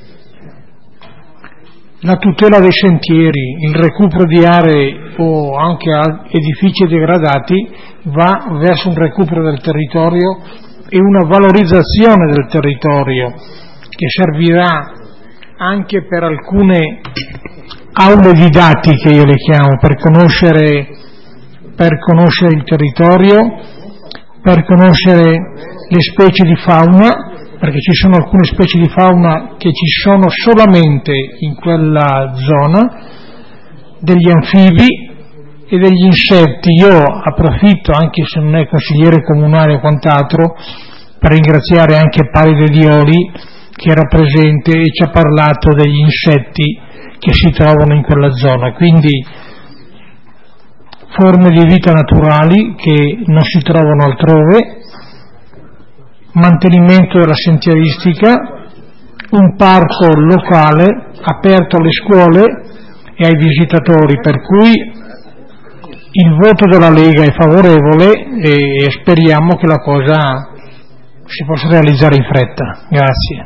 La tutela dei sentieri, il recupero di aree o anche edifici degradati va verso un recupero del territorio e una valorizzazione del territorio che servirà anche per alcune aule didattiche, io le chiamo, per conoscere, per conoscere il territorio, per conoscere le specie di fauna, perché ci sono alcune specie di fauna che ci sono solamente in quella zona, degli anfibi e degli insetti. Io approfitto, anche se non è consigliere comunale o quant'altro, per ringraziare anche Paride Dioli, che era presente e ci ha parlato degli insetti che si trovano in quella zona, quindi forme di vita naturali che non si trovano altrove, mantenimento della sentieristica, un parco locale aperto alle scuole e ai visitatori, per cui il voto della Lega è favorevole e speriamo che la cosa si possa realizzare in fretta. Grazie.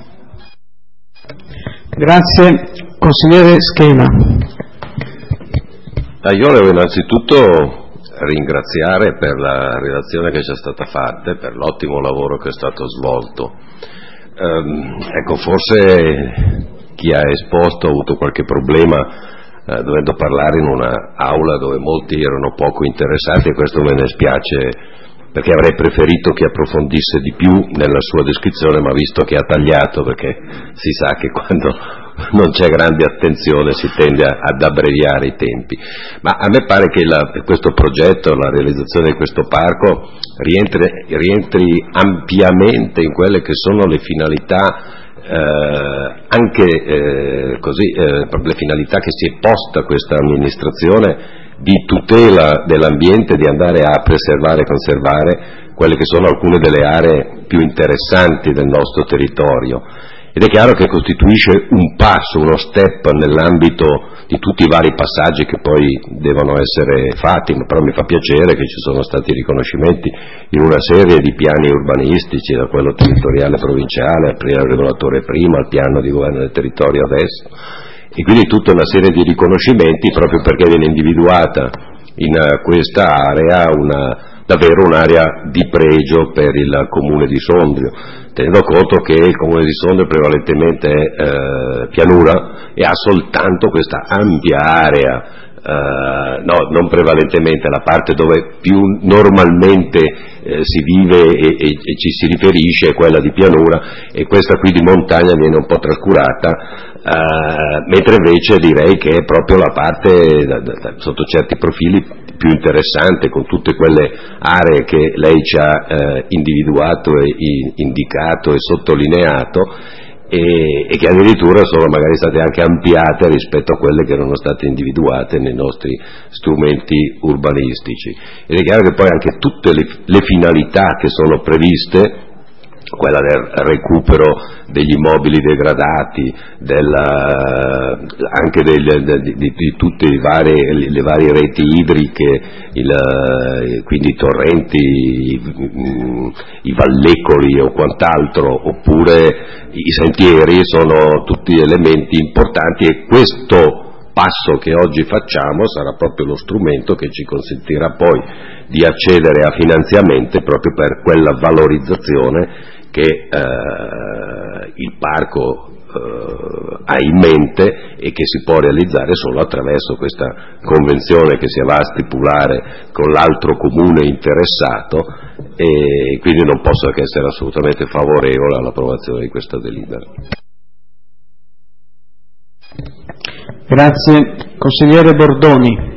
Grazie. Consigliere Schena. Io volevo innanzitutto ringraziare per la relazione che ci è stata fatta e per l'ottimo lavoro che è stato svolto. Ehm, ecco, forse chi ha esposto ha avuto qualche problema eh, dovendo parlare in una aula dove molti erano poco interessati, e questo me ne spiace, perché avrei preferito che approfondisse di più nella sua descrizione, ma visto che ha tagliato, perché si sa che quando non c'è grande attenzione si tende a, ad abbreviare i tempi. Ma a me pare che la, questo progetto, la realizzazione di questo parco, rientri, rientri ampiamente in quelle che sono le finalità, eh, anche eh, così, eh, le finalità che si è posta questa amministrazione di tutela dell'ambiente, di andare a preservare e conservare quelle che sono alcune delle aree più interessanti del nostro territorio. Ed è chiaro che costituisce un passo, uno step nell'ambito di tutti i vari passaggi che poi devono essere fatti, però mi fa piacere che ci sono stati riconoscimenti in una serie di piani urbanistici, da quello territoriale provinciale, al piano regolatore prima, al piano di governo del territorio adesso, e quindi tutta una serie di riconoscimenti proprio perché viene individuata in questa area una, davvero un'area di pregio per il comune di Sondrio, tenendo conto che il comune di Sondrio prevalentemente è eh, pianura e ha soltanto questa ampia area, eh, no, non prevalentemente, la parte dove più normalmente eh, si vive e, e, e ci si riferisce è quella di pianura, e questa qui di montagna viene un po' trascurata. Uh, mentre invece direi che è proprio la parte da, da, da, sotto certi profili più interessante, con tutte quelle aree che lei ci ha uh, individuato e i, indicato e sottolineato, e, e che addirittura sono magari state anche ampliate rispetto a quelle che erano state individuate nei nostri strumenti urbanistici. Ed è chiaro che poi anche tutte le, le finalità che sono previste, quella del recupero degli immobili degradati, della, anche del, de, di, di tutte le varie, le varie reti idriche, il, quindi i torrenti, i, i vallecoli o quant'altro, oppure i sentieri, sono tutti elementi importanti, e questo passo che oggi facciamo sarà proprio lo strumento che ci consentirà poi di accedere a finanziamenti proprio per quella valorizzazione che eh, il parco eh, ha in mente e che si può realizzare solo attraverso questa convenzione che si va a stipulare con l'altro comune interessato, e quindi non posso che essere assolutamente favorevole all'approvazione di questa delibera. Grazie. Consigliere Bordoni.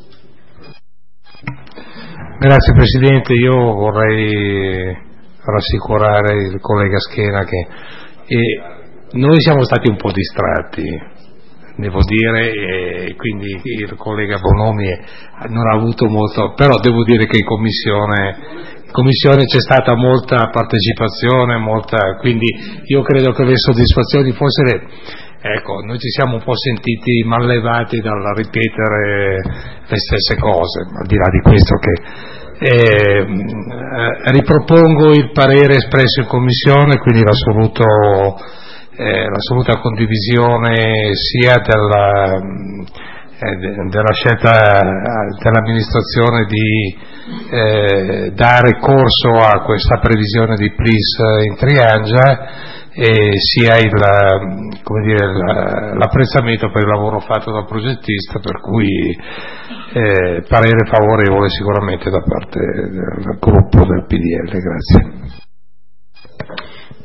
Grazie Presidente, io vorrei rassicurare il collega Schena che eh, noi siamo stati un po' distratti, devo dire, e quindi il collega Bonomi non ha avuto molto, però devo dire che in commissione, in commissione c'è stata molta partecipazione, molta, quindi io credo che le soddisfazioni fossero, ecco, noi ci siamo un po' sentiti mallevati dal ripetere le stesse cose, al di là di questo che Eh, ripropongo il parere espresso in commissione, quindi l'assoluto, eh, l'assoluta condivisione sia della, eh, della scelta dell'amministrazione di eh, dare corso a questa previsione di P L I S in Triangia, e sia il, come dire, l'apprezzamento per il lavoro fatto dal progettista, per cui eh, parere favorevole sicuramente da parte del gruppo del P D L. Grazie.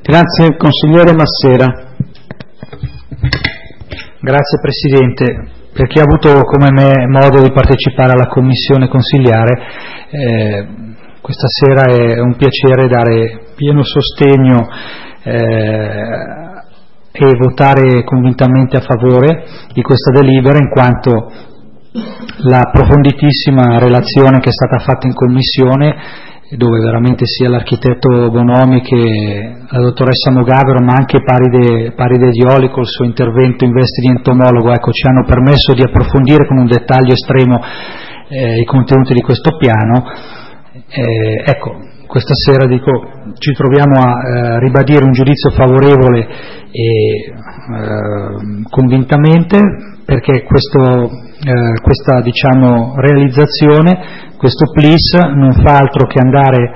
Grazie. Consigliere Massera. Grazie Presidente. per chi ha avuto come me modo di partecipare alla commissione consigliare, eh, questa sera è un piacere dare pieno sostegno eh, e votare convintamente a favore di questa delibera, in quanto la approfonditissima relazione che è stata fatta in commissione, dove veramente sia l'architetto Bonomi che la dottoressa Mogavero, ma anche Paride, Paride Dioli col suo intervento in veste di entomologo, ecco, ci hanno permesso di approfondire con un dettaglio estremo eh, i contenuti di questo piano. Eh, ecco, questa sera dico, ci troviamo a eh, ribadire un giudizio favorevole e eh, convintamente, perché questo, eh, questa diciamo, realizzazione, questo P L I S non fa altro che andare,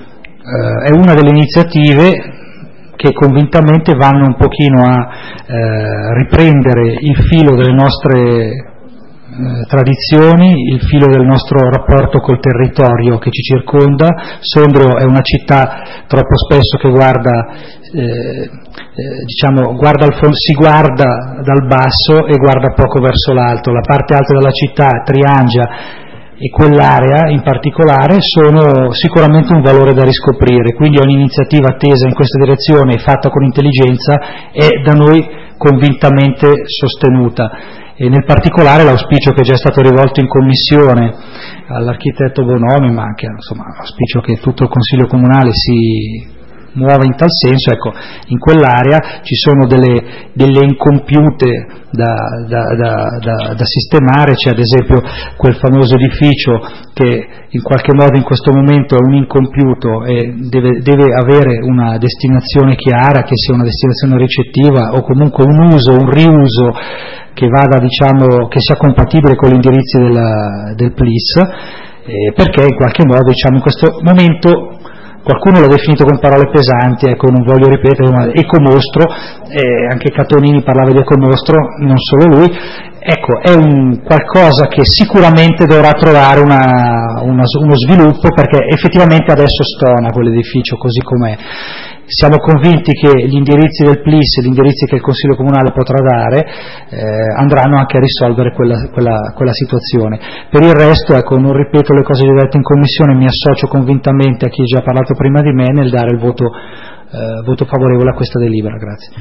eh, è una delle iniziative che convintamente vanno un pochino a eh, riprendere il filo delle nostre Eh, tradizioni, il filo del nostro rapporto col territorio che ci circonda. Sondrio è una città troppo spesso che guarda, eh, eh, diciamo, guarda al fond- si guarda dal basso e guarda poco verso l'alto. La parte alta della città, Triangia e quell'area in particolare, sono sicuramente un valore da riscoprire, quindi ogni iniziativa tesa in questa direzione e fatta con intelligenza è da noi convintamente sostenuta. E nel particolare l'auspicio che è già stato rivolto in commissione all'architetto Bonomi, ma anche insomma, l'auspicio che tutto il Consiglio Comunale si muova in tal senso, ecco, in quell'area ci sono delle, delle incompiute da, da, da, da, da sistemare. C'è ad esempio quel famoso edificio che in qualche modo in questo momento è un incompiuto e deve, deve avere una destinazione chiara, che sia una destinazione ricettiva o comunque un uso, un riuso che vada, diciamo, che sia compatibile con gli indirizzi della, del P L I S, eh, perché in qualche modo, diciamo, in questo momento qualcuno l'ha definito con parole pesanti, ecco, non voglio ripetere, ma ecomostro, eh, anche Catonini parlava di ecomostro, non solo lui, ecco, è un qualcosa che sicuramente dovrà trovare una, una, uno sviluppo, perché effettivamente adesso stona quell'edificio così com'è. Siamo convinti che gli indirizzi del P L I S e gli indirizzi che il Consiglio Comunale potrà dare eh, andranno anche a risolvere quella, quella, quella situazione. Per il resto, ecco, non ripeto le cose già dette in Commissione, mi associo convintamente a chi ha già parlato prima di me nel dare il voto, eh, voto favorevole a questa delibera. Grazie.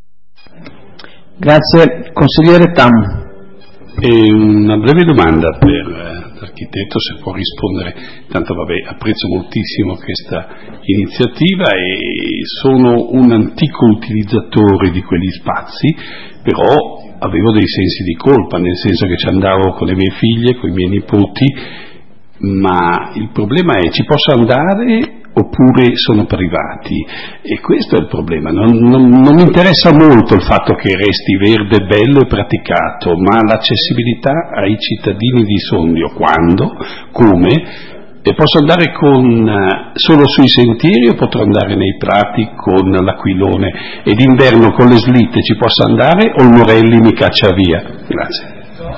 Grazie. Consigliere Tam. E una breve domanda per l'architetto, se può rispondere. Tanto vabbè, apprezzo moltissimo questa iniziativa e sono un antico utilizzatore di quegli spazi, però avevo dei sensi di colpa, nel senso che ci andavo con le mie figlie, con i miei nipoti, ma il problema è: ci posso andare oppure sono privati? E questo è il problema. Non, non, non mi interessa molto il fatto che resti verde, bello e praticato, ma l'accessibilità ai cittadini di Sondrio. Quando? Come? E posso andare con, solo sui sentieri o potrò andare nei prati con l'aquilone? E d'inverno con le slitte ci posso andare o il Morelli mi caccia via? Grazie.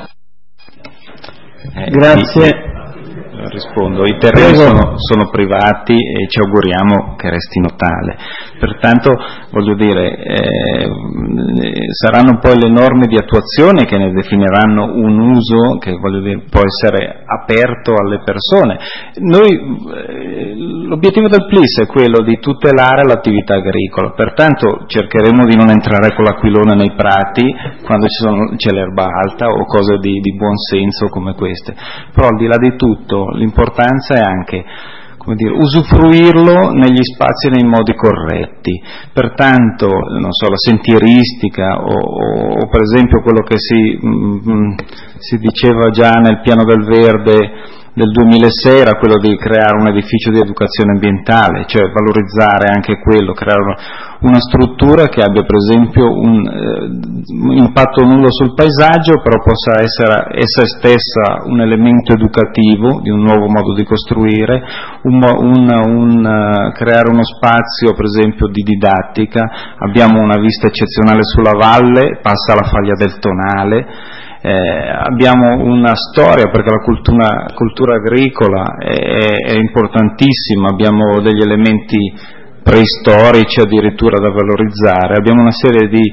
Eh, Grazie. Rispondo, i terreni sono, sono privati e ci auguriamo che restino tale. Pertanto, voglio dire, eh, saranno poi le norme di attuazione che ne definiranno un uso che, voglio dire, può essere aperto alle persone. Noi, eh, l'obiettivo del P L I S è quello di tutelare l'attività agricola, pertanto cercheremo di non entrare con l'aquilone nei prati quando ci sono, c'è l'erba alta o cose di, di buon senso come queste. Però al di là di tutto l'importanza è anche, come dire, usufruirlo negli spazi e nei modi corretti. Pertanto, non so, la sentieristica o, o, o per esempio quello che si, mh, si diceva già nel piano del verde del duemilasei era quello di creare un edificio di educazione ambientale, cioè valorizzare anche quello, creare una, una struttura che abbia per esempio un, eh, un impatto nullo sul paesaggio, però possa essere essa stessa un elemento educativo di un nuovo modo di costruire, un, un, un, uh, creare uno spazio per esempio di didattica. Abbiamo una vista eccezionale sulla valle, passa la faglia del Tonale. Eh, abbiamo una storia, perché la cultura, cultura agricola è, è importantissima, abbiamo degli elementi preistorici addirittura da valorizzare, abbiamo una serie di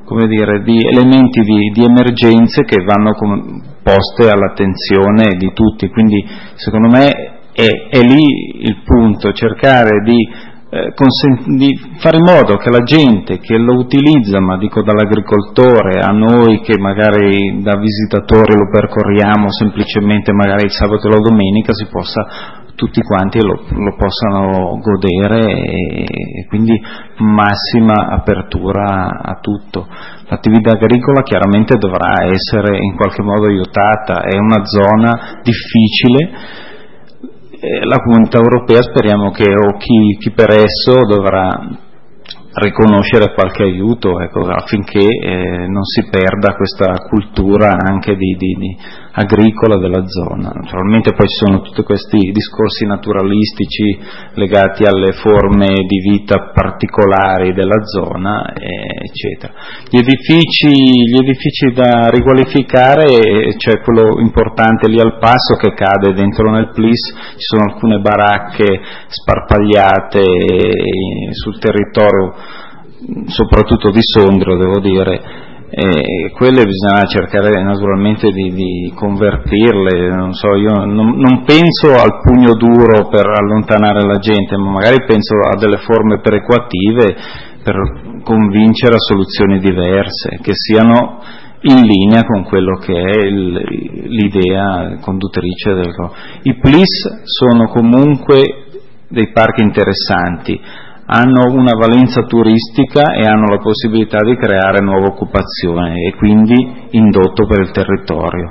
come dire, di elementi di, di emergenze che vanno poste all'attenzione di tutti, quindi secondo me è, è lì il punto, cercare di Eh, consent- di fare in modo che la gente che lo utilizza, ma dico dall'agricoltore a noi che magari da visitatori lo percorriamo semplicemente magari il sabato e la domenica, si possa tutti quanti lo, lo possano godere e, e quindi massima apertura a tutto. L'attività agricola chiaramente dovrà essere in qualche modo aiutata, è una zona difficile. La Comunità Europea speriamo che o chi, chi per esso dovrà riconoscere qualche aiuto, ecco, affinché eh, non si perda questa cultura anche di, di, di agricola della zona. Naturalmente poi ci sono tutti questi discorsi naturalistici legati alle forme di vita particolari della zona, eh, eccetera. Gli edifici, gli edifici da riqualificare, c'è quello importante lì al passo che cade dentro nel P L I S, ci sono alcune baracche sparpagliate sul territorio, soprattutto di Sondrio, devo dire, e quelle bisogna cercare naturalmente di, di convertirle. Non so, io non, non penso al pugno duro per allontanare la gente, ma magari penso a delle forme perequative per convincere a soluzioni diverse che siano in linea con quello che è il, l'idea conduttrice del. I P L I S sono comunque dei parchi interessanti, hanno una valenza turistica e hanno la possibilità di creare nuova occupazione e quindi indotto per il territorio.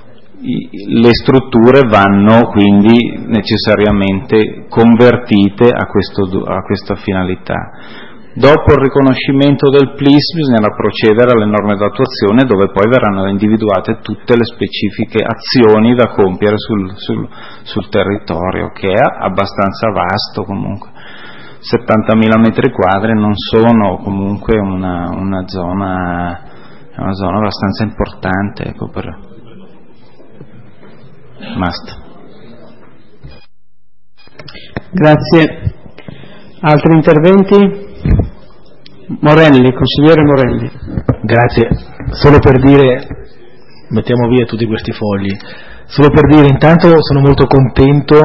Le strutture vanno quindi necessariamente convertite a, questo, a questa finalità. Dopo il riconoscimento del P L I S bisognerà procedere alle norme d'attuazione, dove poi verranno individuate tutte le specifiche azioni da compiere sul, sul, sul territorio, che è abbastanza vasto comunque. settantamila metri quadri non sono comunque una, una zona è una zona abbastanza importante, ecco, per basta. Grazie. Altri interventi? Morelli, consigliere Morelli. Grazie. Solo per dire, mettiamo via tutti questi fogli, solo per dire, intanto sono molto contento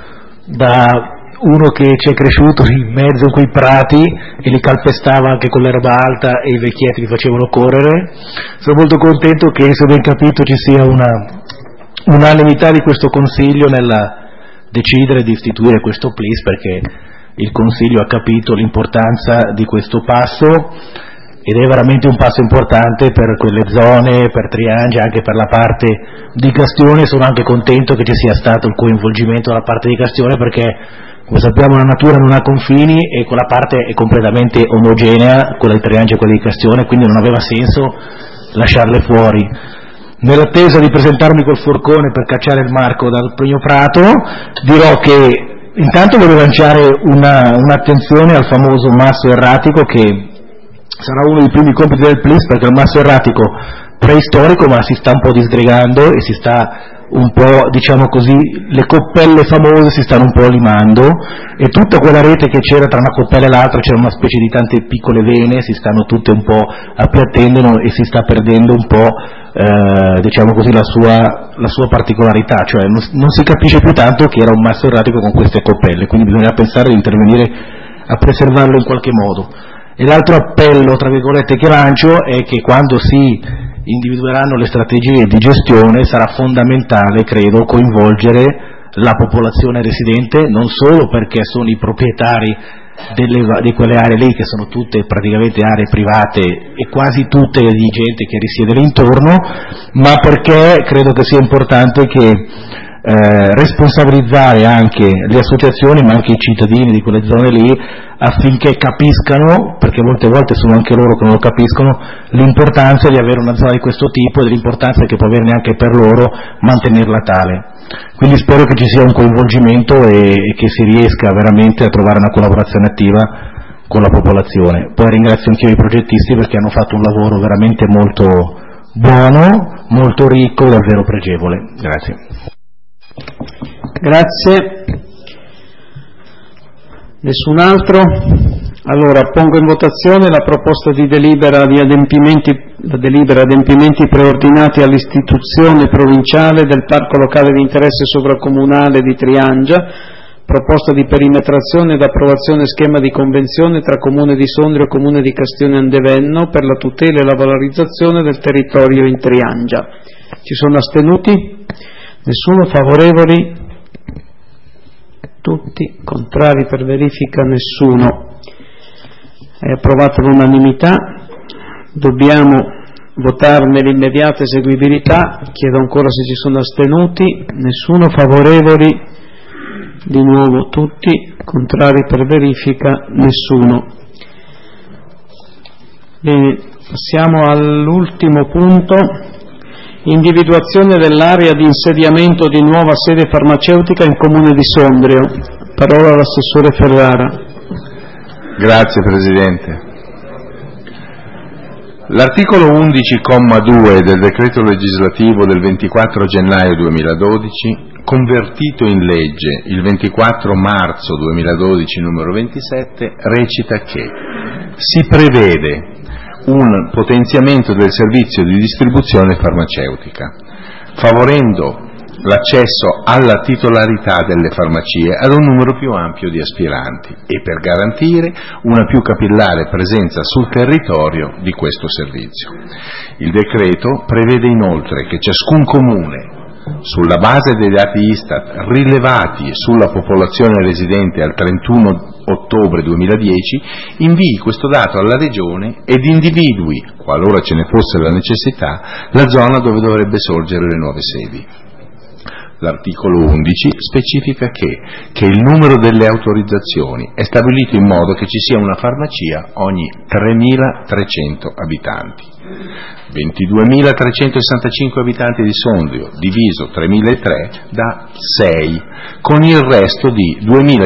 da uno che ci è cresciuto in mezzo a quei prati e li calpestava anche con l'erba alta e i vecchietti li facevano correre. Sono molto contento che, se ho ben capito, ci sia una unanimità di questo Consiglio nella decidere di istituire questo P L I S, perché il Consiglio ha capito l'importanza di questo passo ed è veramente un passo importante per quelle zone, per Triangia, anche per la parte di Castione. Sono anche contento che ci sia stato il coinvolgimento dalla parte di Castione, perché come sappiamo la natura non ha confini e quella parte è completamente omogenea, quella di Triangia e quella di Castione, quindi non aveva senso lasciarle fuori. Nell'attesa di presentarmi col forcone per cacciare il marco dal primo prato, dirò che intanto voglio lanciare una, un'attenzione al famoso masso erratico, che sarà uno dei primi compiti del P L I S, perché è un masso erratico preistorico, ma si sta un po' disgregando e si sta un po', diciamo così, le coppelle famose si stanno un po' limando, e tutta quella rete che c'era tra una coppella e l'altra, c'era una specie di tante piccole vene, si stanno tutte un po' appiattendo e si sta perdendo un po', eh, diciamo così, la sua, la sua particolarità, cioè non, non si capisce più tanto che era un masso erratico con queste coppelle, quindi bisogna pensare di intervenire a preservarlo in qualche modo. E l'altro appello, tra virgolette, che lancio è che quando si individueranno le strategie di gestione sarà fondamentale, credo, coinvolgere la popolazione residente, non solo perché sono i proprietari delle, di quelle aree lì, che sono tutte praticamente aree private e quasi tutte di gente che risiede lì intorno, ma perché credo che sia importante che Eh, responsabilizzare anche le associazioni, ma anche i cittadini di quelle zone lì, affinché capiscano, perché molte volte sono anche loro che non lo capiscono, l'importanza di avere una zona di questo tipo e dell'importanza che può averne anche per loro mantenerla tale. Quindi spero che ci sia un coinvolgimento e, e che si riesca veramente a trovare una collaborazione attiva con la popolazione. Poi ringrazio anche i progettisti, perché hanno fatto un lavoro veramente molto buono, molto ricco, davvero pregevole. Grazie. Grazie. Nessun altro? Allora, pongo in votazione la proposta di delibera di adempimenti, la delibera adempimenti preordinati all'istituzione provinciale del parco locale di interesse sovracomunale di Triangia, proposta di perimetrazione ed approvazione schema di convenzione tra Comune di Sondrio e Comune di Castione Andevenno per la tutela e la valorizzazione del territorio in Triangia. Ci sono astenuti? Nessuno? Favorevoli? Tutti? Contrari per verifica? Nessuno. È approvato all'unanimità. Dobbiamo votarne l'immediata eseguibilità. Chiedo ancora se ci sono astenuti. Nessuno. Favorevoli? Di nuovo tutti. Contrari per verifica? Nessuno. Bene, passiamo all'ultimo punto. Individuazione dell'area di insediamento di nuova sede farmaceutica in Comune di Sondrio. Parola all'assessore Ferrara. Grazie Presidente. L'articolo undici comma due del decreto legislativo del ventiquattro gennaio duemiladodici, convertito in legge il ventiquattro marzo duemiladodici numero ventisette, recita che si prevede un potenziamento del servizio di distribuzione farmaceutica, favorendo l'accesso alla titolarità delle farmacie ad un numero più ampio di aspiranti e per garantire una più capillare presenza sul territorio di questo servizio. Il decreto prevede inoltre che ciascun comune, sulla base dei dati Istat rilevati sulla popolazione residente al trentuno ottobre duemiladieci, invii questo dato alla Regione ed individui, qualora ce ne fosse la necessità, la zona dove dovrebbe sorgere le nuove sedi. L'articolo undici specifica che, che il numero delle autorizzazioni è stabilito in modo che ci sia una farmacia ogni tremilatrecento abitanti. ventiduemilatrecentosessantacinque abitanti di Sondrio diviso tremilatrecento da sei, con il resto di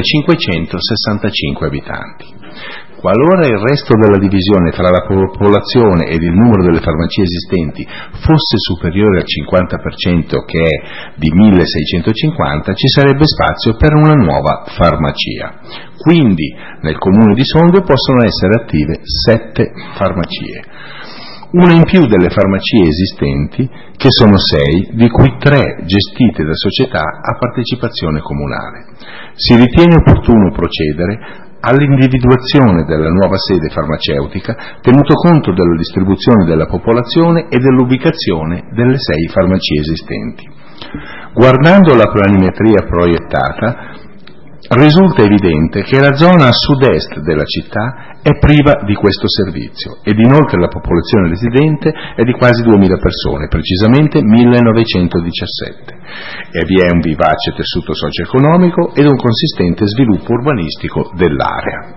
duemilacinquecentosessantacinque abitanti. Qualora il resto della divisione tra la popolazione ed il numero delle farmacie esistenti fosse superiore al cinquanta per cento, che è di milleseicentocinquanta, ci sarebbe spazio per una nuova farmacia. Quindi nel comune di Sondrio possono essere attive sette farmacie. Una in più delle farmacie esistenti, che sono sei, di cui tre gestite da società a partecipazione comunale. Si ritiene opportuno procedere all'individuazione della nuova sede farmaceutica, tenuto conto della distribuzione della popolazione e dell'ubicazione delle sei farmacie esistenti. Guardando la planimetria proiettata, risulta evidente che la zona a sud-est della città è priva di questo servizio ed inoltre la popolazione residente è di quasi duemila persone, precisamente millenovecentodiciassette, e vi è un vivace tessuto socio-economico ed un consistente sviluppo urbanistico dell'area.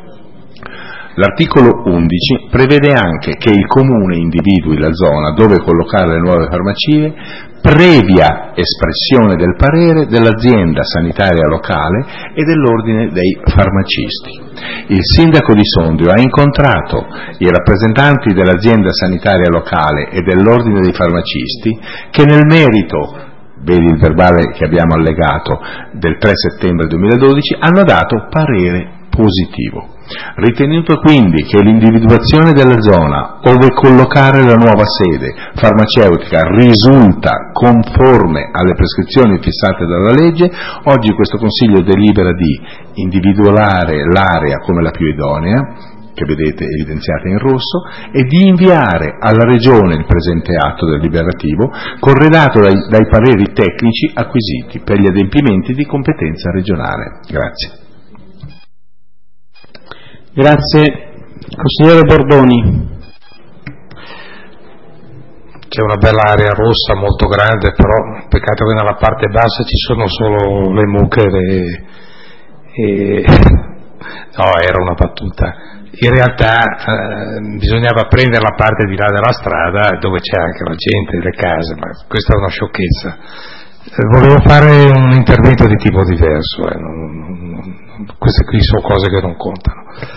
L'articolo undici prevede anche che il Comune individui la zona dove collocare le nuove farmacie previa espressione del parere dell'azienda sanitaria locale e dell'ordine dei farmacisti. Il sindaco di Sondrio ha incontrato i rappresentanti dell'azienda sanitaria locale e dell'ordine dei farmacisti che nel merito, vedi il verbale che abbiamo allegato del tre settembre duemiladodici, hanno dato parere positivo. Ritenuto quindi che l'individuazione della zona ove collocare la nuova sede farmaceutica risulta conforme alle prescrizioni fissate dalla legge, oggi questo Consiglio delibera di individuare l'area come la più idonea, che vedete evidenziata in rosso, e di inviare alla Regione il presente atto deliberativo corredato dai, dai pareri tecnici acquisiti per gli adempimenti di competenza regionale. Grazie. Grazie. Consigliere Bordoni. C'è una bella area rossa molto grande, però peccato che nella parte bassa ci sono solo le mucche e, e... no, era una battuta. In realtà eh, bisognava prendere la parte di là della strada dove c'è anche la gente, le case, ma questa è una sciocchezza. Eh, volevo fare un intervento di tipo diverso, eh, non, non, queste qui sono cose che non contano.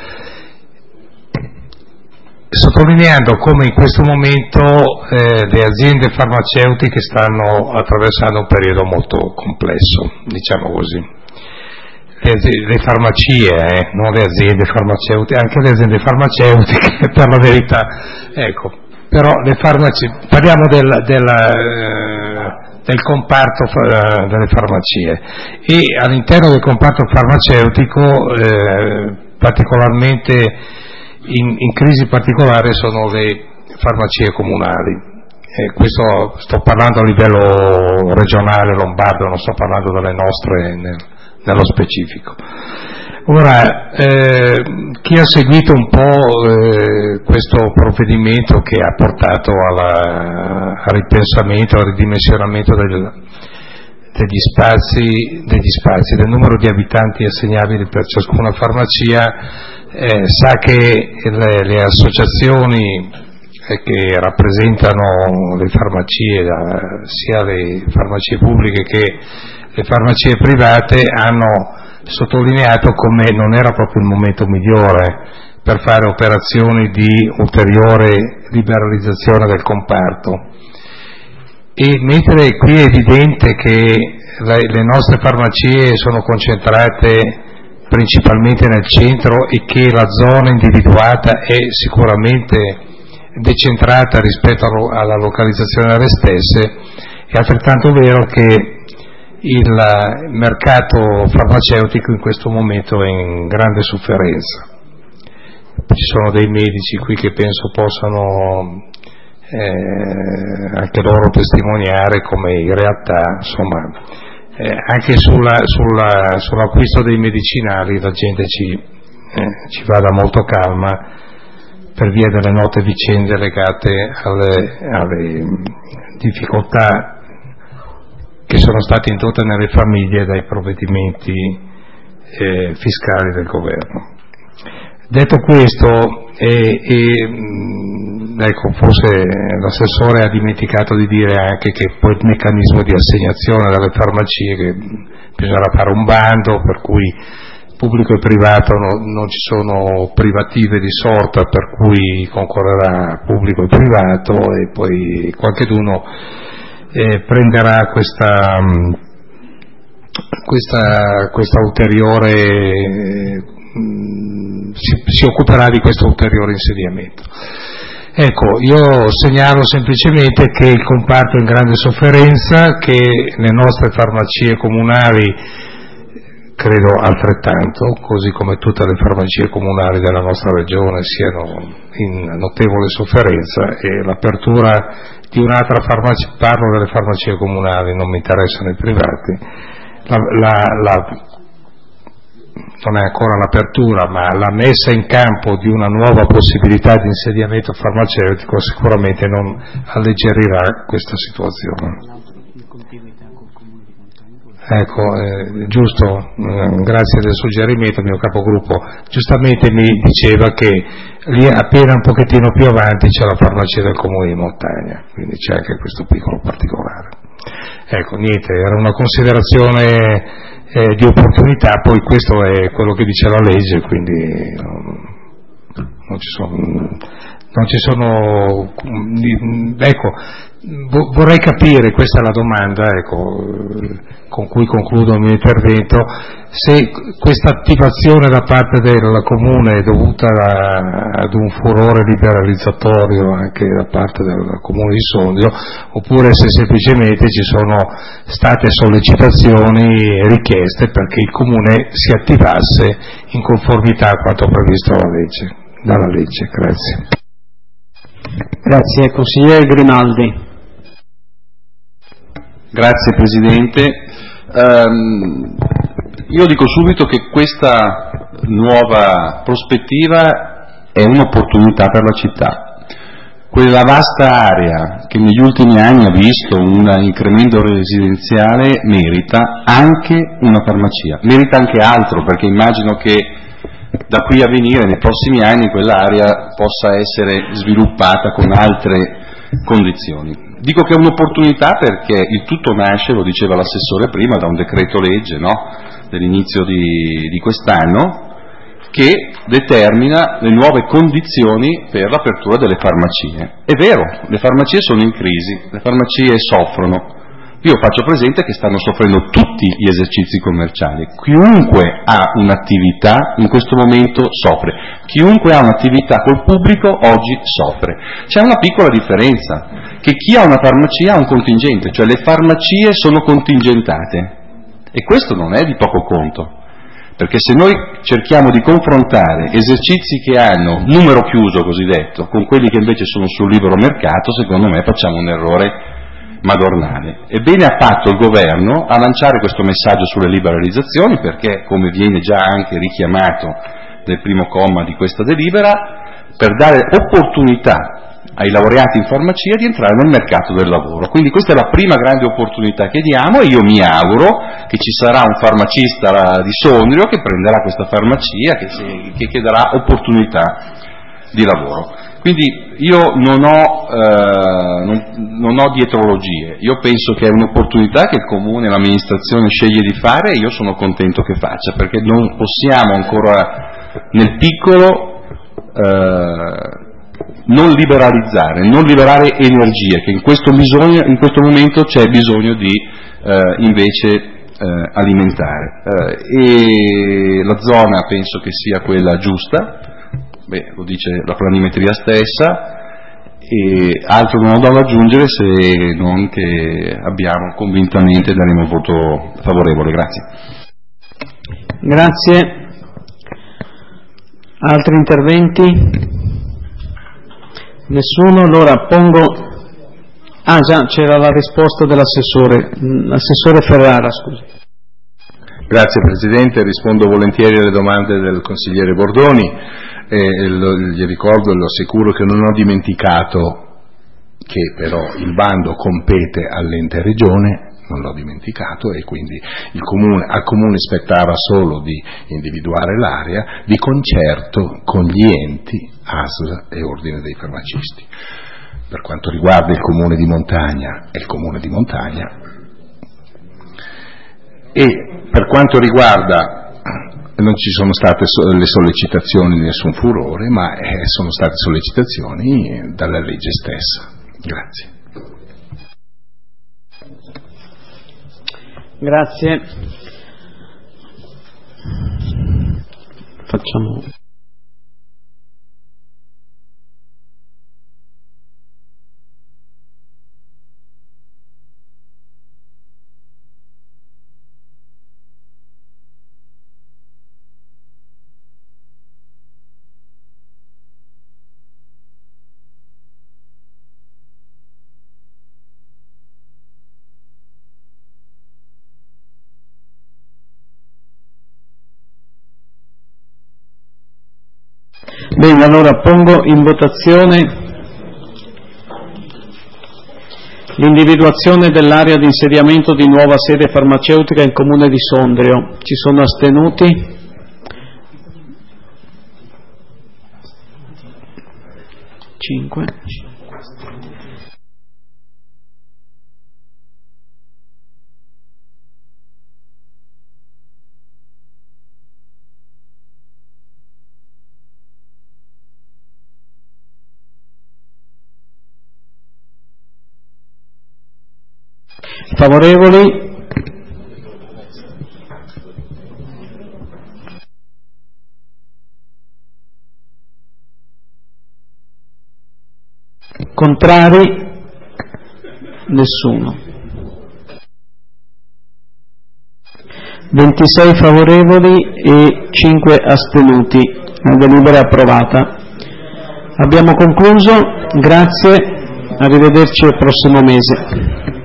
Sottolineando come in questo momento eh, le aziende farmaceutiche stanno attraversando un periodo molto complesso, diciamo così. le farmacie, eh, non le aziende farmaceutiche, anche le aziende farmaceutiche, per la verità, ecco, però le farmacie, parliamo del, del, eh, del comparto eh, delle farmacie, e all'interno del comparto farmaceutico eh, particolarmente in, in crisi particolare sono le farmacie comunali. Eh, questo sto parlando a livello regionale lombardo, non sto parlando delle nostre nel, nello specifico. Ora, eh, chi ha seguito un po' eh, questo provvedimento che ha portato alla, al ripensamento, al ridimensionamento del, degli spazi, degli spazi, del numero di abitanti assegnabili per ciascuna farmacia, eh, sa che le, le associazioni che rappresentano le farmacie, sia le farmacie pubbliche che le farmacie private, hanno sottolineato come non era proprio il momento migliore per fare operazioni di ulteriore liberalizzazione del comparto. E mentre qui è evidente che le nostre farmacie sono concentrate principalmente nel centro e che la zona individuata è sicuramente decentrata rispetto alla localizzazione delle stesse, è altrettanto vero che il mercato farmaceutico in questo momento è in grande sofferenza. Ci sono dei medici qui che penso possano eh, anche loro testimoniare come in realtà, insomma, eh, anche sulla, sulla, sull'acquisto dei medicinali la gente ci, eh, ci va da molto calma per via delle note vicende legate alle, alle difficoltà che sono state indotte nelle famiglie dai provvedimenti eh, fiscali del governo. Detto questo, eh, eh, ecco, forse l'assessore ha dimenticato di dire anche che poi il meccanismo di assegnazione dalle farmacie, che bisognerà fare un bando per cui pubblico e privato no, non ci sono privative di sorta, per cui concorrerà pubblico e privato, e poi qualcheduno eh, prenderà questa, questa, questa ulteriore eh, si, si occuperà di questo ulteriore insediamento. Ecco, io segnalo semplicemente che il comparto è in grande sofferenza, che le nostre farmacie comunali credo altrettanto, così come tutte le farmacie comunali della nostra regione siano in notevole sofferenza, e l'apertura di un'altra farmacia, parlo delle farmacie comunali, non mi interessano i privati, la, la, la, non è ancora l'apertura, ma la messa in campo di una nuova possibilità di insediamento farmaceutico sicuramente non alleggerirà questa situazione. Ecco, eh, giusto, eh, grazie del suggerimento. Il mio capogruppo giustamente mi diceva che lì appena un pochettino più avanti c'è la farmacia del comune di Montagna, quindi c'è anche questo piccolo particolare. Ecco, niente, era una considerazione eh, di opportunità, poi questo è quello che dice la legge, quindi non, non ci sono, non ci sono, ecco, vorrei capire, questa è la domanda, ecco, con cui concludo il mio intervento, se questa attivazione da parte del Comune è dovuta a, ad un furore liberalizzatorio anche da parte del Comune di Sondrio, oppure se semplicemente ci sono state sollecitazioni e richieste perché il Comune si attivasse in conformità a quanto previsto dalla legge. Dalla legge. Grazie. Grazie. Consigliere Grimaldi. Grazie Presidente. Um, io dico subito che questa nuova prospettiva è un'opportunità per la città. Quella vasta area che negli ultimi anni ha visto un incremento residenziale merita anche una farmacia, merita anche altro, perché immagino che da qui a venire nei prossimi anni quell'area possa essere sviluppata con altre condizioni. Dico che è un'opportunità perché il tutto nasce, lo diceva l'assessore prima, da un decreto legge, no? dell'inizio di, di quest'anno, che determina le nuove condizioni per l'apertura delle farmacie. È vero, le farmacie sono in crisi, le farmacie soffrono, Io faccio presente che stanno soffrendo tutti gli esercizi commerciali, chiunque ha un'attività in questo momento soffre, chiunque ha un'attività col pubblico oggi soffre. C'è una piccola differenza, che chi ha una farmacia ha un contingente, cioè le farmacie sono contingentate, e questo non è di poco conto, perché se noi cerchiamo di confrontare esercizi che hanno numero chiuso cosiddetto con quelli che invece sono sul libero mercato, secondo me facciamo un errore madornale. E bene ha fatto il governo a lanciare questo messaggio sulle liberalizzazioni, perché, come viene già anche richiamato nel primo comma di questa delibera, per dare opportunità ai laureati in farmacia di entrare nel mercato del lavoro. Quindi questa è la prima grande opportunità che diamo, e io mi auguro che ci sarà un farmacista di Sondrio che prenderà questa farmacia, che, si, che, che darà opportunità di lavoro. Quindi io non ho, eh, non, non ho dietrologie, io penso che è un'opportunità che il Comune e l'amministrazione sceglie di fare, e io sono contento che faccia, perché non possiamo ancora nel piccolo eh, non liberalizzare, non liberare energie, che in questo, bisogno, in questo momento c'è bisogno di eh, invece eh, alimentare. Eh, e la zona penso che sia quella giusta. Beh, lo dice la planimetria stessa, e altro non ho da aggiungere se non che abbiamo convintamente daremo un voto favorevole. Grazie. Grazie. Altri interventi? Nessuno? Allora pongo... Ah già, c'era la risposta dell'assessore. L'assessore Ferrara, scusi. Grazie Presidente, rispondo volentieri alle domande del consigliere Bordoni. E lo, gli ricordo e lo assicuro che non ho dimenticato che però il bando compete all'ente regione, non l'ho dimenticato, e quindi il comune, al comune spettava solo di individuare l'area di concerto con gli enti A S L e Ordine dei Farmacisti. Per quanto riguarda il comune di Montagna, è il comune di Montagna, e per quanto riguarda non ci sono state le sollecitazioni di nessun furore, ma eh, sono state sollecitazioni dalla legge stessa. Grazie. Grazie. Facciamo... Bene, allora pongo in votazione l'individuazione dell'area di insediamento di nuova sede farmaceutica in Comune di Sondrio. Ci sono astenuti? Cinque. Favorevoli? Contrari? Nessuno. ventisei favorevoli e cinque astenuti. La delibera è approvata. Abbiamo concluso, grazie, arrivederci al prossimo mese.